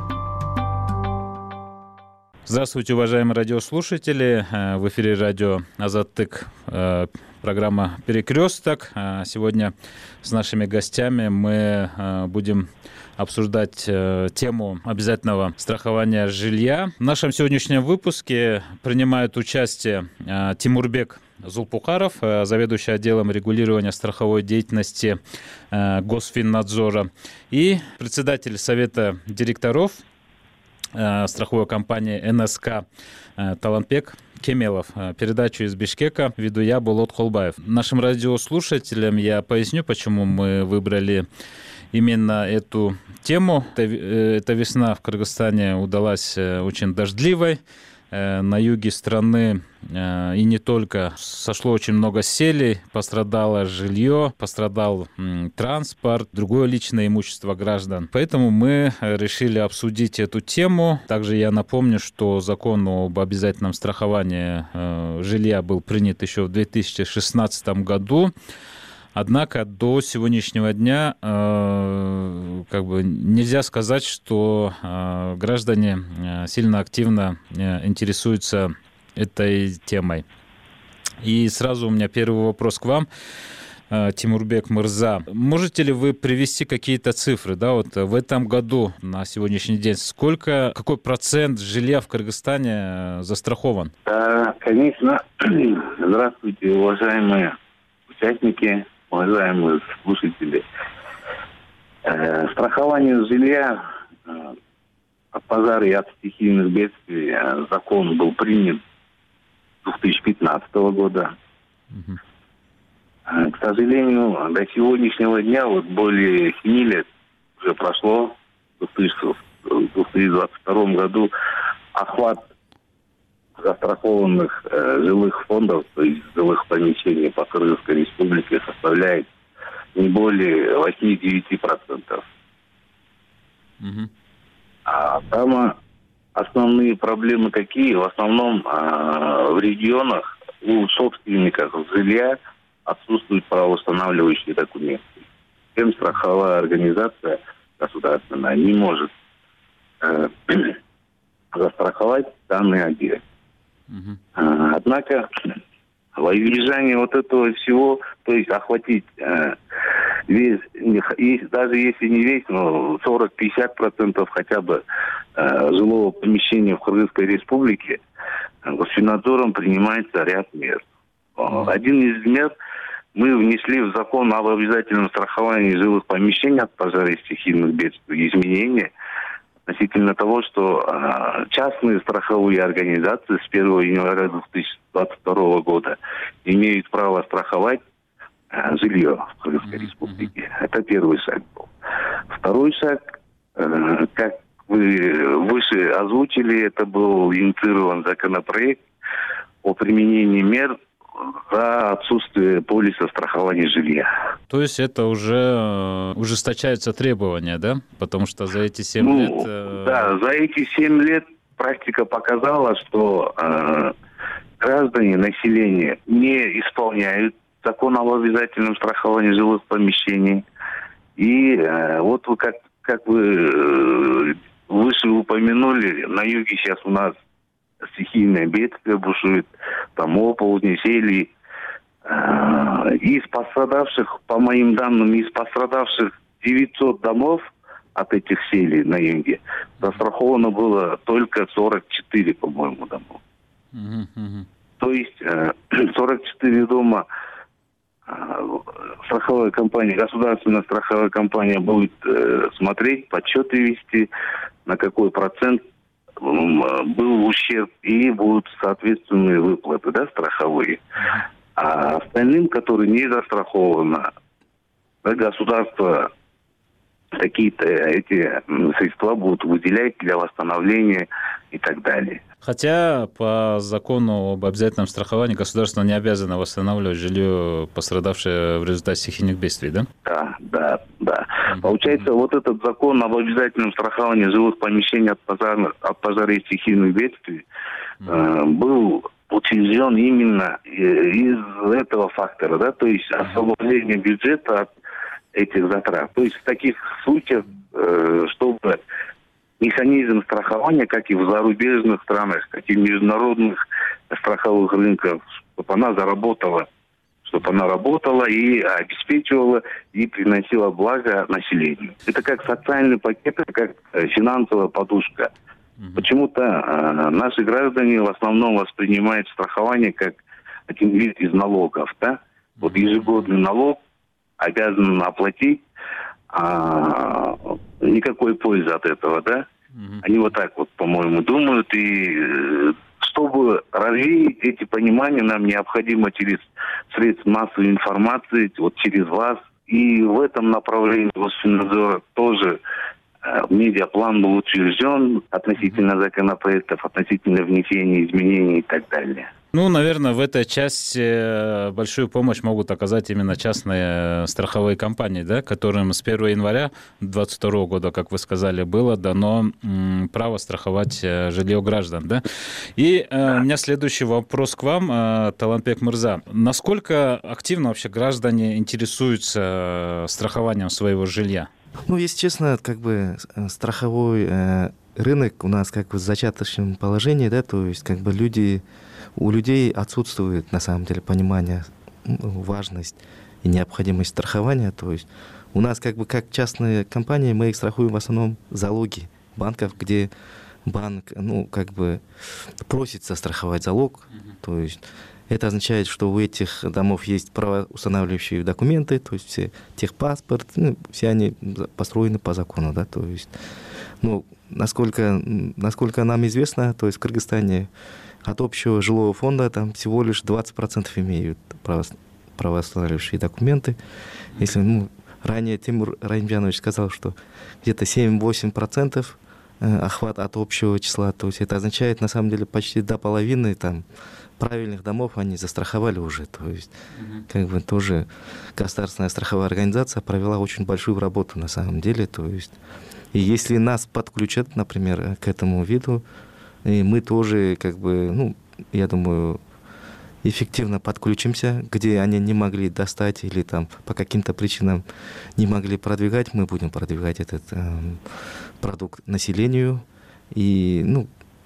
Здравствуйте, уважаемые радиослушатели. В эфире радио Азаттык, программа «Перекресток». Сегодня с нашими гостями мы будем обсуждать тему обязательного страхования жилья. В нашем сегодняшнем выпуске принимает участие Тимурбек Зулпукаров, заведующий отделом регулирования страховой деятельности Госфиннадзора, и председатель Совета директоров страховой компании НСК Талантбек Кемелов. Передачу из Бишкека веду я, Болот Холбаев. Нашим радиослушателям я поясню, почему мы выбрали именно эту тему. Эта весна в Кыргызстане удалась очень дождливой. На юге страны и не только сошло очень много селей, пострадало жилье, пострадал транспорт, другое личное имущество граждан. Поэтому мы решили обсудить эту тему. Также я напомню, что закон об обязательном страховании жилья был принят еще в 2016 году. Однако до сегодняшнего дня нельзя сказать, что граждане сильно активно интересуются этой темой. И сразу у меня первый вопрос к вам, Тимурбек Мырза. Можете ли вы привести какие-то цифры? Да, вот в этом году, на сегодняшний день, какой процент жилья в Кыргызстане застрахован? Да, конечно. Здравствуйте, уважаемые участники, уважаемые слушатели. Страхование жилья от пожара и от стихийных бедствий закон был принят 2015 года. К сожалению, до сегодняшнего дня, более 7 лет уже прошло, в 2022 году охват застрахованных жилых фондов, то есть жилых помещений по Кыргызской республике составляет не более 8-9%. А там основные проблемы какие? В основном в регионах у собственников жилья отсутствуют правоустанавливающие документы. Тем страховая организация государственная не может застраховать данный объект. Однако во избежание этого всего, то есть охватить весь, даже если не весь, но 40-50% хотя бы жилого помещения в Кыргызской республике, Госфиннадзором принимается ряд мер. Один из мер мы внесли в закон об обязательном страховании жилых помещений от пожара и стихийных бедствий изменения относительно того, что частные страховые организации с 1 января 2022 года имеют право страховать жилье в Кыргызской республике. Это первый шаг был. Второй шаг, как вы выше озвучили, это был инициирован законопроект о применении мер за отсутствие полиса страхования жилья. То есть это уже ужесточаются требования, да? Потому что за эти 7 лет... Да, за эти 7 лет практика показала, что граждане, население не исполняют закон об обязательном страховании жилых помещений. И вот вы как вы выше упомянули, на юге сейчас у нас стихийное бедствие бушует, там оползни, сели. Из пострадавших, по моим данным, 900 домов от этих селей на юге застраховано было только 44, по-моему, домов. То есть 44 дома страховая компания, государственная страховая компания будет смотреть, подсчеты вести, на какой процент был ущерб, и будут соответственные выплаты, да, страховые. А остальным, которые не застрахованы, да, государство какие-то эти средства будут выделять для восстановления и так далее. Хотя по закону об обязательном страховании государство не обязано восстанавливать жилье, пострадавшее в результате стихийных бедствий, да? Да. Получается, вот этот закон об обязательном страховании жилых помещений от пожара и стихийных бедствий был утвержден именно из этого фактора, да, то есть освобождение бюджета от этих затрат. То есть в таких случаях, чтобы механизм страхования, как и в зарубежных странах, как и в международных страховых рынках, чтобы она заработала, чтобы она работала и обеспечивала и приносила благо населению. Это как социальный пакет, как финансовая подушка. Почему-то наши граждане в основном воспринимают страхование как один вид из налогов, да? Вот ежегодный налог обязан оплатить, никакой пользы от этого, да? Они вот так вот, по-моему, думают, и чтобы развеять эти понимания, нам необходимо через средства массовой информации, вот через вас, и в этом направлении Госфиннадзора тоже медиаплан был утвержден относительно законопроектов, относительно внесения изменений и так далее. Ну, наверное, в этой части большую помощь могут оказать именно частные страховые компании, да, которым с 1 января 2022 года, как вы сказали, было дано право страховать жилье граждан. Да? И у меня следующий вопрос к вам, Талантбек Мырза. Насколько активно вообще граждане интересуются страхованием своего жилья? Ну, если честно, как бы страховой рынок у нас как бы в зачаточном положении, да, то есть как бы у людей отсутствует на самом деле понимание, важность и необходимость страхования. То есть у нас как бы как частные компании мы их страхуем в основном залоги банков, где банк, ну, как бы просит застраховать залог. То есть это означает, что у этих домов есть правоустанавливающие документы, то есть все техпаспорт, ну, все они построены по закону, да, то есть, ну, насколько нам известно, то есть в Кыргызстане от общего жилого фонда там всего лишь 20% имеют правоустанавливающие документы. Если, ранее Тимур Раимжанович сказал, что где-то 7-8% охват от общего числа, то есть это означает, на самом деле, почти до половины там правильных домов они застраховали уже, то есть как бы тоже государственная страховая организация провела очень большую работу на самом деле, то есть и если нас подключат, например, к этому виду, и мы тоже, как бы, ну, я думаю, эффективно подключимся, где они не могли достать или там по каким-то причинам не могли продвигать, мы будем продвигать этот продукт населению. И, ну,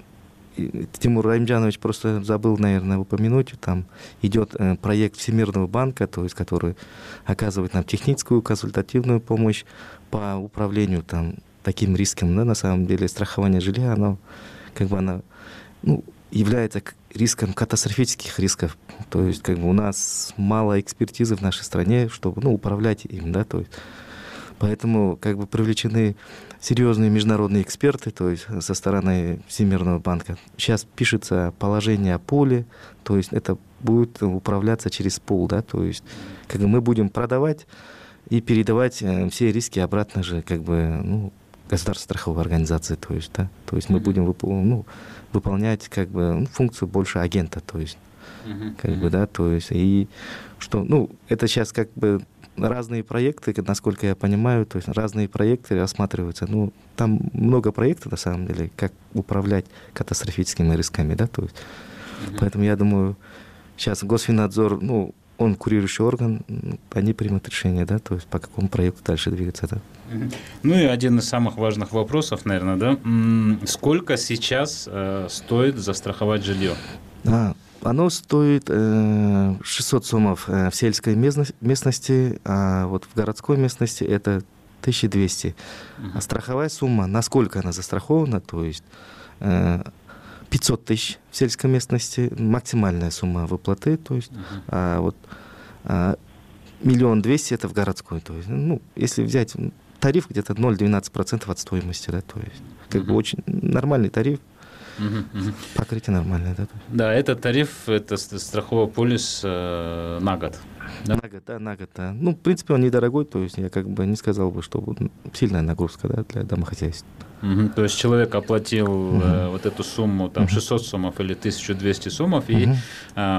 Тимур Раимжанович просто забыл, наверное, упомянуть, там идет проект Всемирного банка, то есть который оказывает нам техническую, консультативную помощь по управлению там таким риском, да, на самом деле страхование жилья, оно как бы является риском катастрофических рисков. То есть как бы у нас мало экспертизы в нашей стране, чтобы управлять им, да, то есть поэтому как бы привлечены серьезные международные эксперты, то есть со стороны Всемирного банка. Сейчас пишется положение о пуле, то есть это будет управляться через пул, да, то есть как бы мы будем продавать и передавать все риски обратно же как бы государственной страховой организации, то есть, да, то есть мы будем выполнять как бы функцию больше агента, то есть как бы, да, то есть и что, это сейчас как бы разные проекты, насколько я понимаю, то есть разные проекты рассматриваются, там много проектов на самом деле, как управлять катастрофическими рисками, да, то есть поэтому я думаю, сейчас Госфиннадзор, он курирующий орган, они примут решение, да, то есть по какому проекту дальше двигаться, да. Ну и один из самых важных вопросов, наверное, да, сколько сейчас стоит застраховать жилье? Оно стоит 600 сомов в сельской местности, а вот в городской местности это 1200. А страховая сумма, насколько она застрахована, то есть 500 тысяч в сельской местности, максимальная сумма выплаты, то есть, а вот 1 200 000 это в городской, то есть, ну, если взять тариф где-то 0,12% от стоимости, да, то есть, как бы очень нормальный тариф, покрытие нормальное, да. Да, этот тариф, это страховой полис на год. Да? На год, да. Ну, в принципе, он недорогой, то есть я как бы не сказал бы, что сильная нагрузка, да, для домохозяйств. То есть человек оплатил вот эту сумму, там 600 сомов или 1200 сомов, и в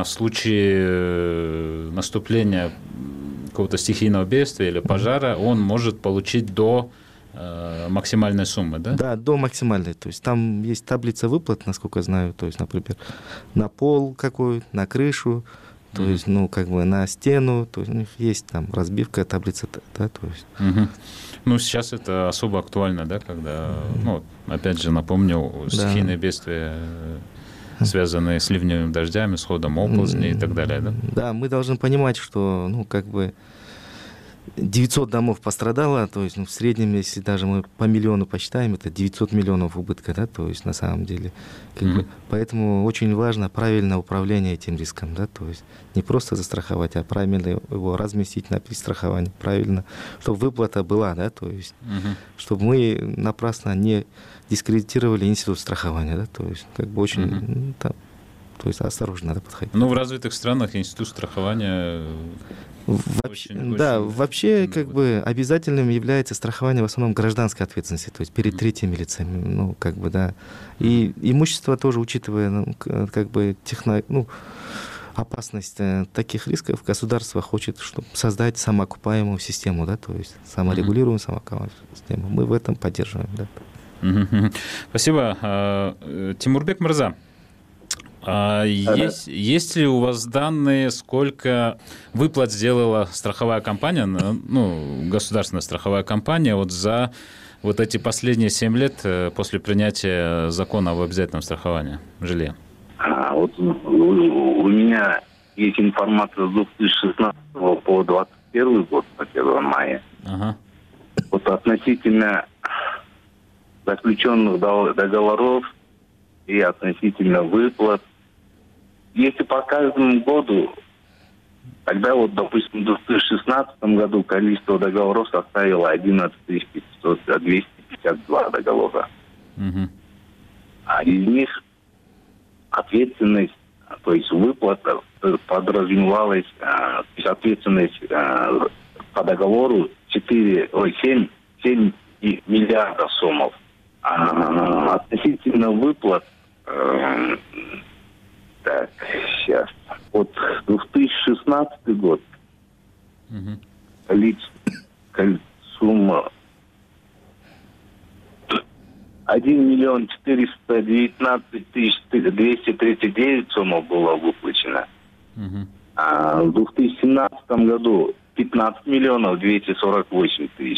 случае наступления какого-то стихийного бедствия или пожара он может получить до максимальной суммы, да? Да, до максимальной. То есть там есть таблица выплат, насколько я знаю, то есть, например, на пол какой, на крышу, то есть, ну, как бы на стену, то есть у них есть там разбивка, таблица, да, то есть. Ну, сейчас это особо актуально, да, когда, ну, опять же, напомню, стихийные бедствия, связанные с ливневыми дождями, сходом оползней и так далее, да? Да, мы должны понимать, что, ну, как бы 900 домов пострадало, то есть, ну, в среднем, если даже мы по миллиону посчитаем, это 900 миллионов убытка, да, то есть, на самом деле. Как бы, поэтому очень важно правильное управление этим риском, да, то есть, не просто застраховать, а правильно его разместить на перестрахование, правильно, чтобы выплата была, да, то есть, чтобы мы напрасно не дискредитировали институт страхования, да, то есть, как бы очень, там, то есть, осторожно надо подходить. Ну, в развитых странах институт страхования... Вообще, как бы обязательным является страхование в основном гражданской ответственности, то есть перед третьими лицами, ну, как бы, да. И имущество тоже, учитывая, ну, как бы, опасность таких рисков, государство хочет, чтобы создать самоокупаемую систему, да, то есть саморегулируемую самоокупаемую систему. Мы в этом поддерживаем, да. Спасибо. Тимурбек Мырза, есть ли у вас данные, сколько выплат сделала страховая компания, ну, государственная страховая компания, вот за вот эти последние 7 лет после принятия закона об обязательном страховании жилья? Вот у меня есть информация с 2016 по 2021 год, по 1 мая. Вот относительно заключенных договоров и относительно выплат. Если по каждому году, тогда вот, допустим, в 2016 году количество договоров составило 11 252 договора. А из них ответственность, то есть выплата подразумевалась, то есть ответственность по договору 7 миллиардов сомов. А относительно выплат, так, сейчас, вот 2016 год, сумма 1 419 239 сомов было выплачено. А в 2017 году 15 248 000.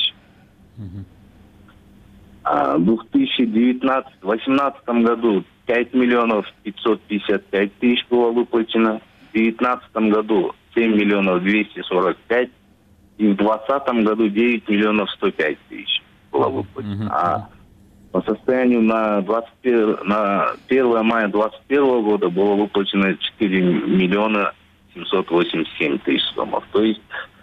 А в 2018 году 5 555 000 было выплачено. В 2019 году 7 245 000. И в 2020 году 9 105 000 было выплачено. А по состоянию на 1 мая 2021 года было выплачено 4 787 000 сомов. То есть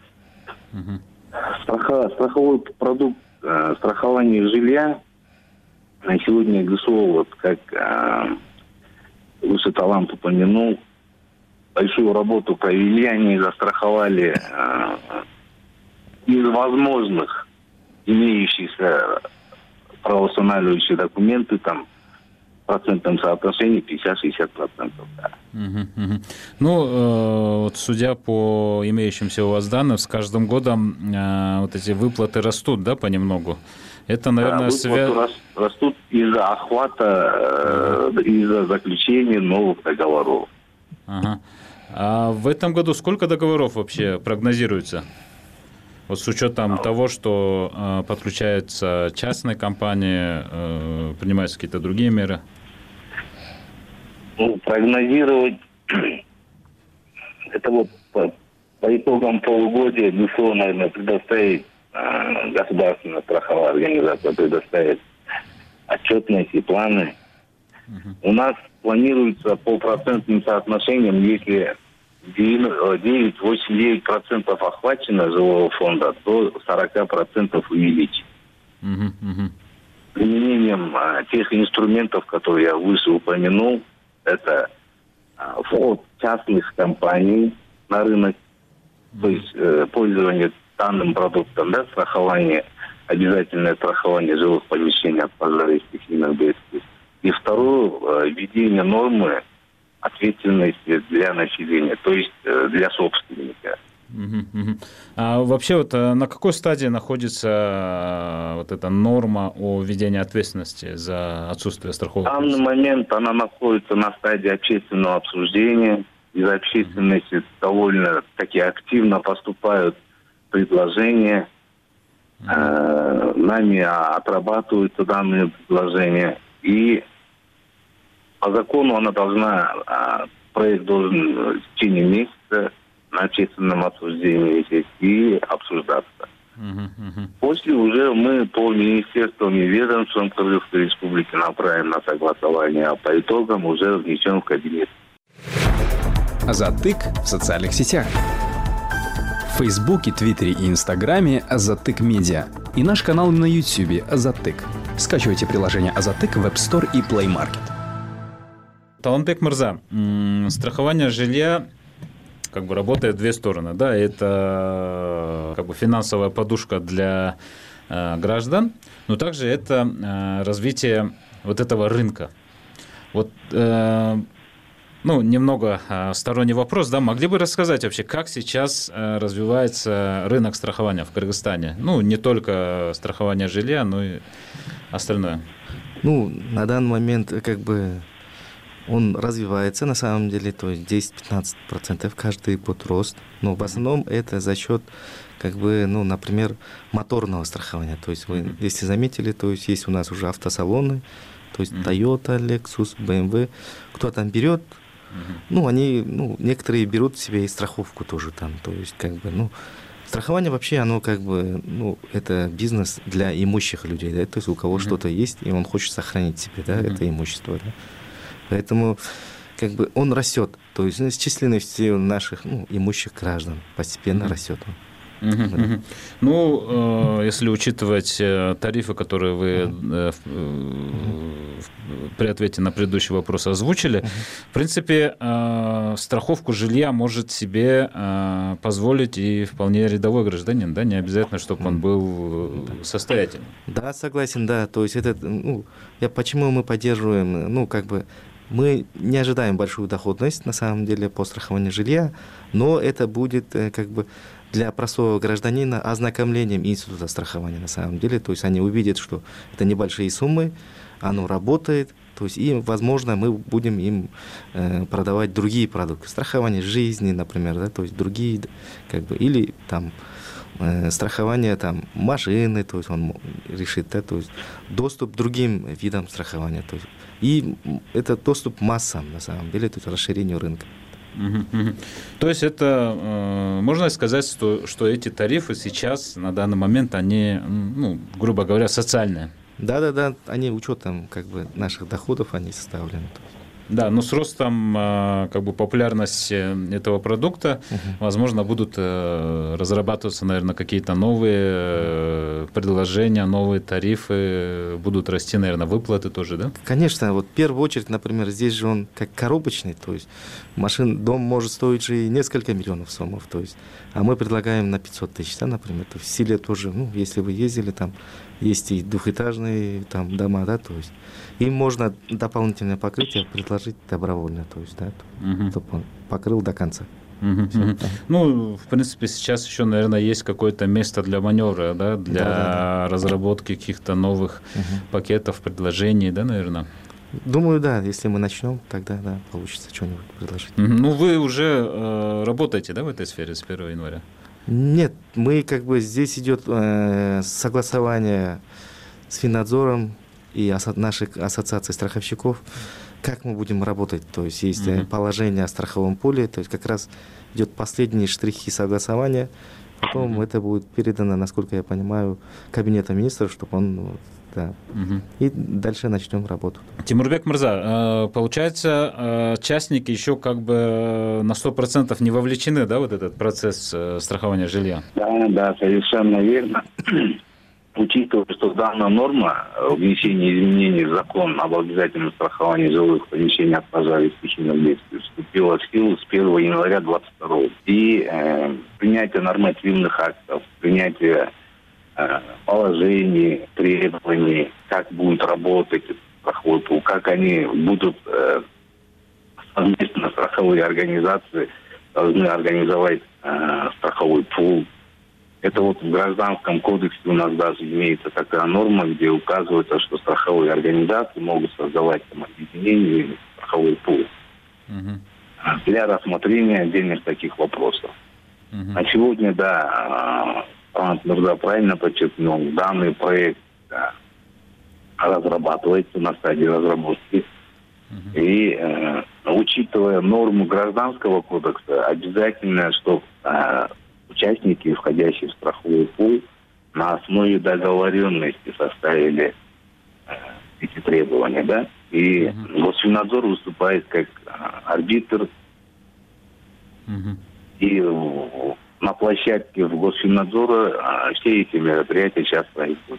страховой продукт страхование жилья на сегодня ГСО, вот как выше талант упомянул, большую работу провели, они застраховали из возможных имеющихся правоустанавливающие документы, там, в процентном соотношении 50-60%. Да. Ну, вот судя по имеющимся у вас данным, с каждым годом вот эти выплаты растут, да, понемногу? Это, наверное, растут из-за охвата, из-за заключения новых договоров. А в этом году сколько договоров вообще прогнозируется? Вот с учетом того, что подключаются частные компании, принимаются какие-то другие меры? Ну, прогнозировать, это вот по итогам полугодия ГСО, наверное, предоставить, государственная страховая организация предоставит отчетность и планы. У нас планируется по процентным соотношениям, если 9-89% охвачено жилого фонда, то 40% увеличить. Применением тех инструментов, которые я выше упомянул, это вход частных компаний на рынок, то есть пользование данным продуктом, да, страхование, обязательное страхование жилых помещений от пожара и стихийных бедствий. И второе, введение нормы ответственности для населения, то есть для собственника. А вообще вот на какой стадии находится вот эта норма о введении ответственности за отсутствие страховки? В данный момент она находится на стадии общественного обсуждения. Из общественности довольно-таки активно поступают предложения. Нами отрабатываются данные предложения. И по закону она проект должен в течение месяца на общественном обсуждении и обсуждаться. После уже мы по министерствам и ведомствам Кыргызской Республики направим на согласование, а по итогам уже внесем в кабинет. Азаттык в социальных сетях. В Фейсбуке, Твиттере и Инстаграме Азаттык Медиа. И наш канал на Ютьюбе Азаттык. Скачивайте приложение Азаттык в App Store и Play Market. Талантбек Мырза, страхование жилья работает в две стороны. Да, это финансовая подушка для граждан, но также это развитие вот этого рынка. Вот, немного сторонний вопрос, да, могли бы рассказать вообще, как сейчас развивается рынок страхования в Кыргызстане? Не только страхование жилья, но и остальное. На данный момент он развивается на самом деле, то есть 10-15% каждый год рост. Но в основном это за счет, например, моторного страхования. То есть вы, если заметили, то есть у нас уже автосалоны, то есть Toyota, Lexus, BMW. Кто там берет, некоторые берут себе и страховку тоже там. То есть страхование вообще, оно это бизнес для имущих людей, да, то есть у кого что-то есть, и он хочет сохранить себе, да, это имущество, да. Поэтому он растет, то есть численность наших имущих граждан постепенно растет. Если учитывать тарифы, которые вы при ответе на предыдущий вопрос озвучили, в принципе, страховку жилья может себе позволить и вполне рядовой гражданин, да, не обязательно, чтобы он был состоятельным. Да, согласен, да, то есть это, почему мы поддерживаем, мы не ожидаем большую доходность, на самом деле, по страхованию жилья, но это будет, для простого гражданина ознакомлением института страхования, на самом деле. То есть они увидят, что это небольшие суммы, оно работает, то есть и, возможно, мы будем им продавать другие продукты. Страхование жизни, например, да, то есть другие, или там страхование машины, то есть он решит, да, то есть доступ к другим видам страхования. То есть, и это доступ к массам, на самом деле, то есть расширению рынка. То есть это, можно сказать, что эти тарифы сейчас, на данный момент, они, грубо говоря, социальные? Да, они учетом наших доходов, они составлены. Да, но с ростом популярности этого продукта, возможно, будут разрабатываться, наверное, какие-то новые предложения, новые тарифы, будут расти, наверное, выплаты тоже, да? Конечно, в первую очередь, например, здесь же он как коробочный, то есть дом может стоить же и несколько миллионов сомов, то есть, а мы предлагаем на 500 тысяч, да, например, то есть в селе тоже, если вы ездили, там есть и двухэтажные дома, да, то есть им можно дополнительное покрытие предложить добровольно, то есть, да, чтобы он покрыл до конца. В принципе, сейчас еще, наверное, есть какое-то место для маневра, да, для разработки каких-то новых пакетов, предложений, да, наверное? Думаю, да, если мы начнем, тогда да, получится что-нибудь предложить. Ну, вы уже работаете, да, в этой сфере с 1 января? Нет, мы как бы здесь идет согласование с Финнадзором и нашей ассоциацией страховщиков, как мы будем работать. То есть есть положение о страховом поле, то есть как раз идет последние штрихи согласования, потом это будет передано, насколько я понимаю, Кабинету министров, чтобы он... Да. И дальше начнем работу. Тимурбек Мырза, получается, частники еще как бы на 100% не вовлечены, да, вот этот процесс страхования жилья? Да, совершенно верно. Учитывая, что данная норма внесения изменений в закон об обязательном страховании жилых помещений от пожара и стихийных бедствий вступила в силу с 1 января 2022 года. И принятие нормативных актов, принятие положений, требований, как будет работать страховой пул, как они будут совместно страховые организации должны организовать страховой пул. Это вот в Гражданском кодексе у нас даже имеется такая норма, где указывается, что страховые организации могут создавать объединения или страховой пул для рассмотрения отдельных таких вопросов. На сегодня, да, Мырза правильно подчеркнул, данный проект разрабатывается на стадии разработки. И учитывая норму Гражданского кодекса, обязательно, чтобы участники, входящие в страховой пул, на основе договоренности составили эти требования, да? И Госфинадзор выступает как арбитр. И на площадке в Госфинадзора все эти мероприятия сейчас происходят.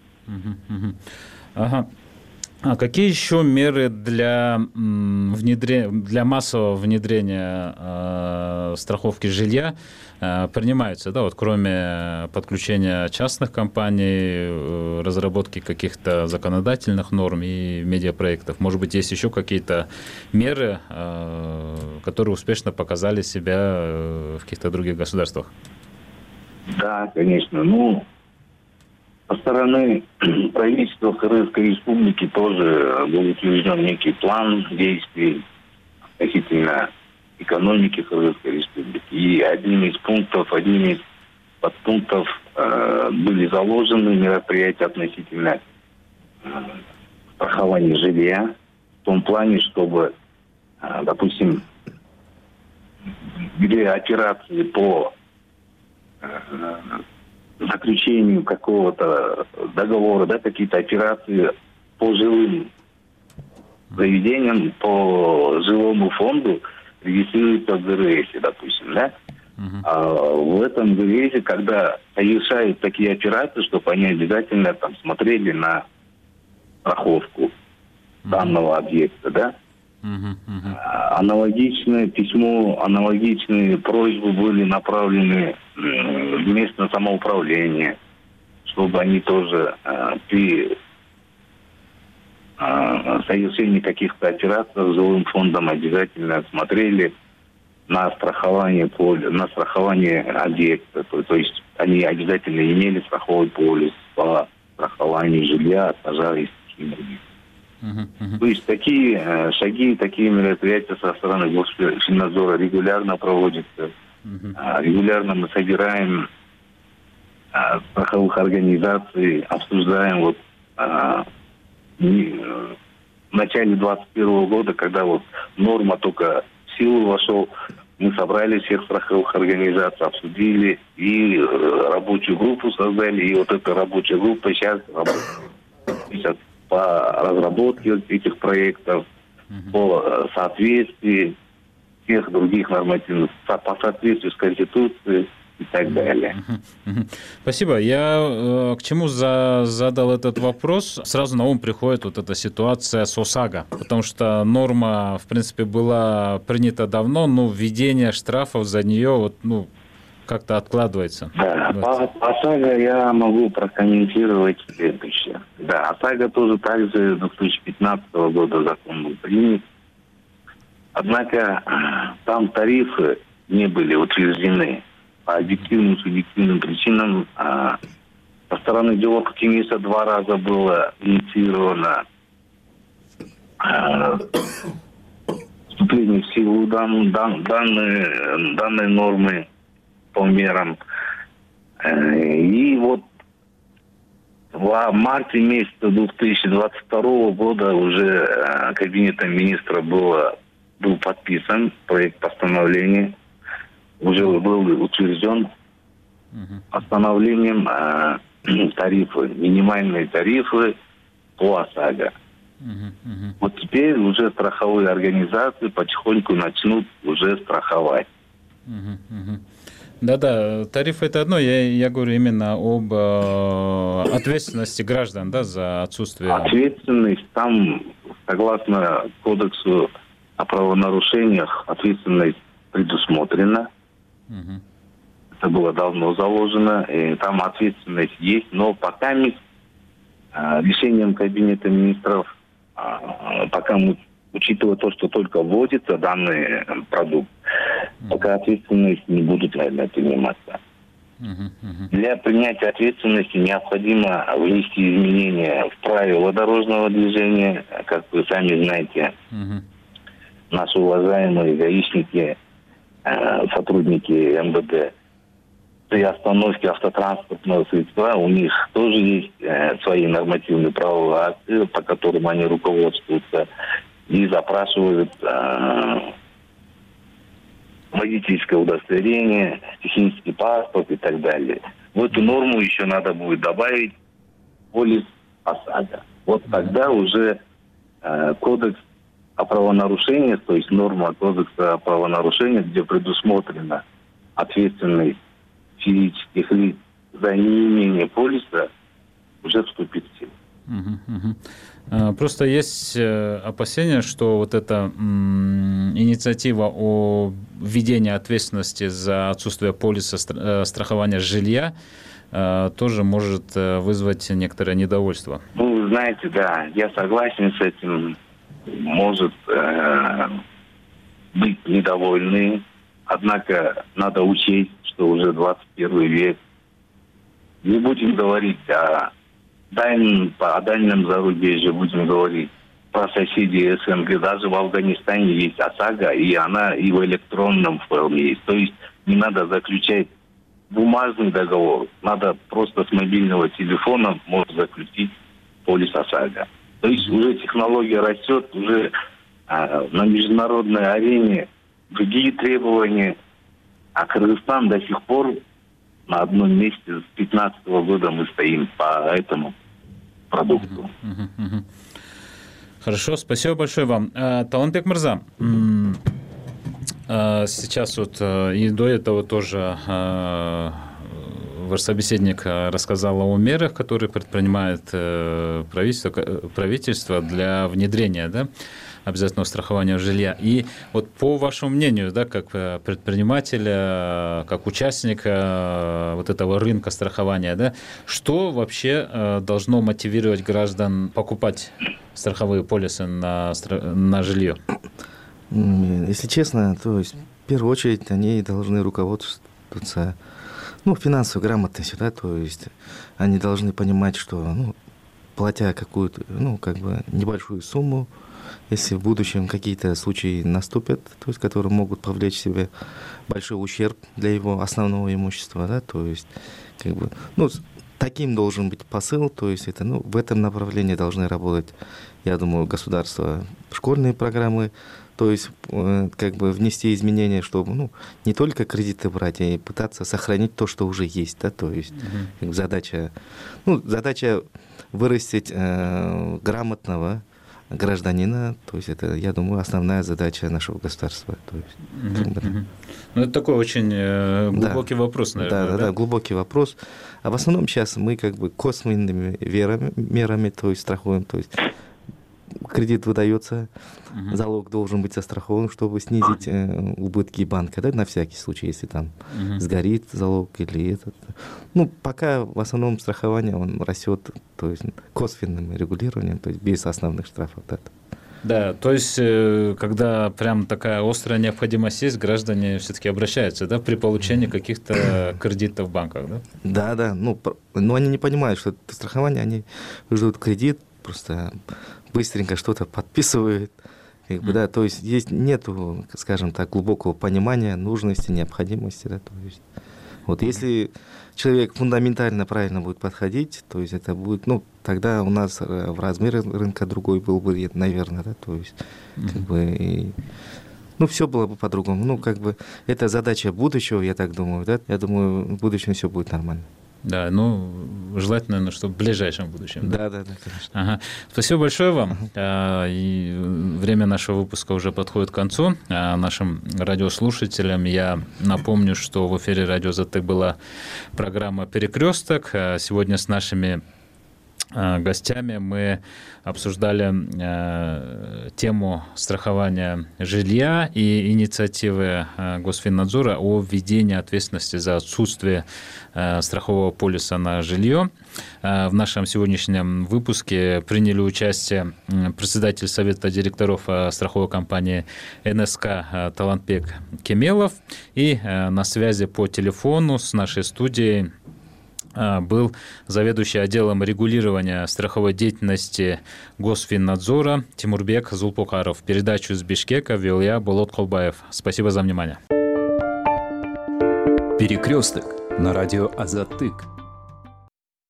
Ага. А какие еще меры для массового внедрения страховки жилья принимаются, да, вот кроме подключения частных компаний, разработки каких-то законодательных норм и медиапроектов? Может быть, есть еще какие-то меры, которые успешно показали себя в каких-то других государствах? Да, конечно. Со стороны правительства Кыргызской Республики тоже был утвержден некий план действий относительно экономики Кыргызской Республики. И одним из подпунктов были заложены мероприятия относительно страхования жилья, в том плане, чтобы, допустим, где операции по заключению какого-то договора, да, какие-то операции по жилым заведениям, по жилому фонду регистрируются в ГРЭСе, допустим, да. А в этом ГРЭСе, когда совершают такие операции, чтобы они обязательно там смотрели на страховку данного объекта, да. Аналогичное письмо, аналогичные просьбы были направлены в местное самоуправление, чтобы они тоже при совершении каких-то операций с жилым фондом обязательно смотрели на страхование объекта. То есть они обязательно имели страховой полис по страхованию жилья от пожара и стихийных бедствий. То есть такие шаги, такие мероприятия со стороны Госфинадзора регулярно проводятся. Регулярно мы собираем страховых организаций, обсуждаем в начале 2021 года, когда норма только в силу вошел, мы собрали всех страховых организаций, обсудили и рабочую группу создали, и эта рабочая группа сейчас работает по разработке этих проектов, по соответствию всех других нормативных, по соответствию с Конституцией и так далее. Спасибо. Я к чему задал этот вопрос? Сразу на ум приходит эта ситуация с ОСАГО, потому что норма, в принципе, была принята давно, но введение штрафов за нее как-то откладывается. Да, по ОСАГО я могу прокомментировать следующее. Да, ОСАГО тоже также 2015 года закон был принят. Однако там тарифы не были утверждены по объективным, субъективным причинам. Со стороны Делового Кеңеса 2 раза было инициировано вступления в силу данной нормы по мерам. И вот в марте месяца 2022 года уже Кабинетом министров был подписан проект постановления, уже был утвержден постановлением тарифы, минимальные тарифы по ОСАГО. Вот теперь уже страховые организации потихоньку начнут уже страховать. Да, тариф это одно, я говорю именно об ответственности граждан, да, за отсутствие... Ответственность, там, согласно кодексу о правонарушениях, ответственность предусмотрена. Это было давно заложено, и там ответственность есть, но пока решением Кабинета министров, пока мы, учитывая то, что только вводится данный продукт, пока ответственность не будут, наверное, приниматься. Для принятия ответственности необходимо внести изменения в правила дорожного движения. Как вы сами знаете, наши уважаемые гаишники, сотрудники МВД, при остановке автотранспортного средства у них тоже есть свои нормативные правовые акты, по которым они руководствуются и запрашивают водительское удостоверение, технический паспорт и так далее. В эту норму еще надо будет добавить полис ОСАГО. Вот тогда уже кодекс о правонарушениях, то есть норма кодекса о правонарушениях, где предусмотрена ответственность физических лиц за неимение полиса, уже вступит в силу. Просто есть опасения, что вот эта инициатива о введении ответственности за отсутствие полиса страхования жилья тоже может вызвать некоторое недовольство. Ну, вы знаете, да, я согласен с этим. Может быть недовольны, однако надо учесть, что уже 21 век. Не будем говорить о дальнем зарубежье, будем говорить про соседей СНГ. Даже в Афганистане есть ОСАГО, и она и в электронном форме есть. То есть не надо заключать бумажный договор. Надо просто с мобильного телефона можно заключить полис ОСАГО. То есть уже технология растет, уже на международной арене другие требования. А Кыргызстан до сих пор на одном месте с 2015 года мы стоим по этому продукту. Хорошо, спасибо большое вам. Талантбек Мырза, сейчас вот и до этого тоже ваш собеседник рассказал о мерах, которые предпринимает правительство для внедрения, да, обязательного страхования жилья. И вот по вашему мнению, да, как предпринимателя, как участника вот этого рынка страхования, да, что вообще должно мотивировать граждан покупать страховые полисы на жилье? Если честно, то есть в первую очередь они должны руководствоваться финансовой грамотностью, да, то есть они должны понимать, что, платя какую-то, небольшую сумму, если в будущем какие-то случаи наступят, то есть которые могут повлечь себе большой ущерб для его основного имущества, да, то есть таким должен быть посыл, то есть это, в этом направлении должны работать, я думаю, государство, школьные программы, то есть внести изменения, чтобы не только кредиты брать, а и пытаться сохранить то, что уже есть, да, то есть задача вырастить грамотного гражданина, то есть это, я думаю, основная задача нашего государства. То есть, это такой очень глубокий вопрос, наверное. Да, глубокий вопрос. А в основном сейчас мы косвенными мерами, то есть страхуем, то есть кредит выдается, залог должен быть застрахован, чтобы снизить убытки банка, да, на всякий случай, если там сгорит залог или этот. Пока в основном страхование он растет, то есть косвенным регулированием, то есть без основных штрафов. Да. Да, то есть, когда прям такая острая необходимость есть, граждане все-таки обращаются, да, при получении каких-то кредитов в банках, да? Да, но они не понимают, что это страхование, они ждут кредит, просто быстренько что-то подписывают. Да, то есть нету, скажем так, глубокого понимания нужности, необходимости. Да, то есть, вот если человек фундаментально правильно будет подходить, то есть это будет, тогда у нас в размере рынка другой был бы, наверное, да, то есть как бы все было бы по-другому. Это задача будущего, я так думаю, да. Я думаю, в будущем все будет нормально. Да, желательно, чтобы в ближайшем будущем. Да, конечно. Ага. Спасибо большое вам. И время нашего выпуска уже подходит к концу. Нашим радиослушателям я напомню, что в эфире радио «Азаттык» была программа «Перекресток». Сегодня с нашими гостями мы обсуждали тему страхования жилья и инициативы Госфиннадзора о введении ответственности за отсутствие страхового полиса на жилье. В нашем сегодняшнем выпуске приняли участие председатель Совета директоров страховой компании НСК Талантбек Кемелов, и на связи по телефону с нашей студией был заведующий отделом регулирования страховой деятельности Госфиннадзора Тимурбек Зулпукаров. Передачу из Бишкека вел я, Болот Колбаев. Спасибо за внимание. Перекресток на радио «Азаттык».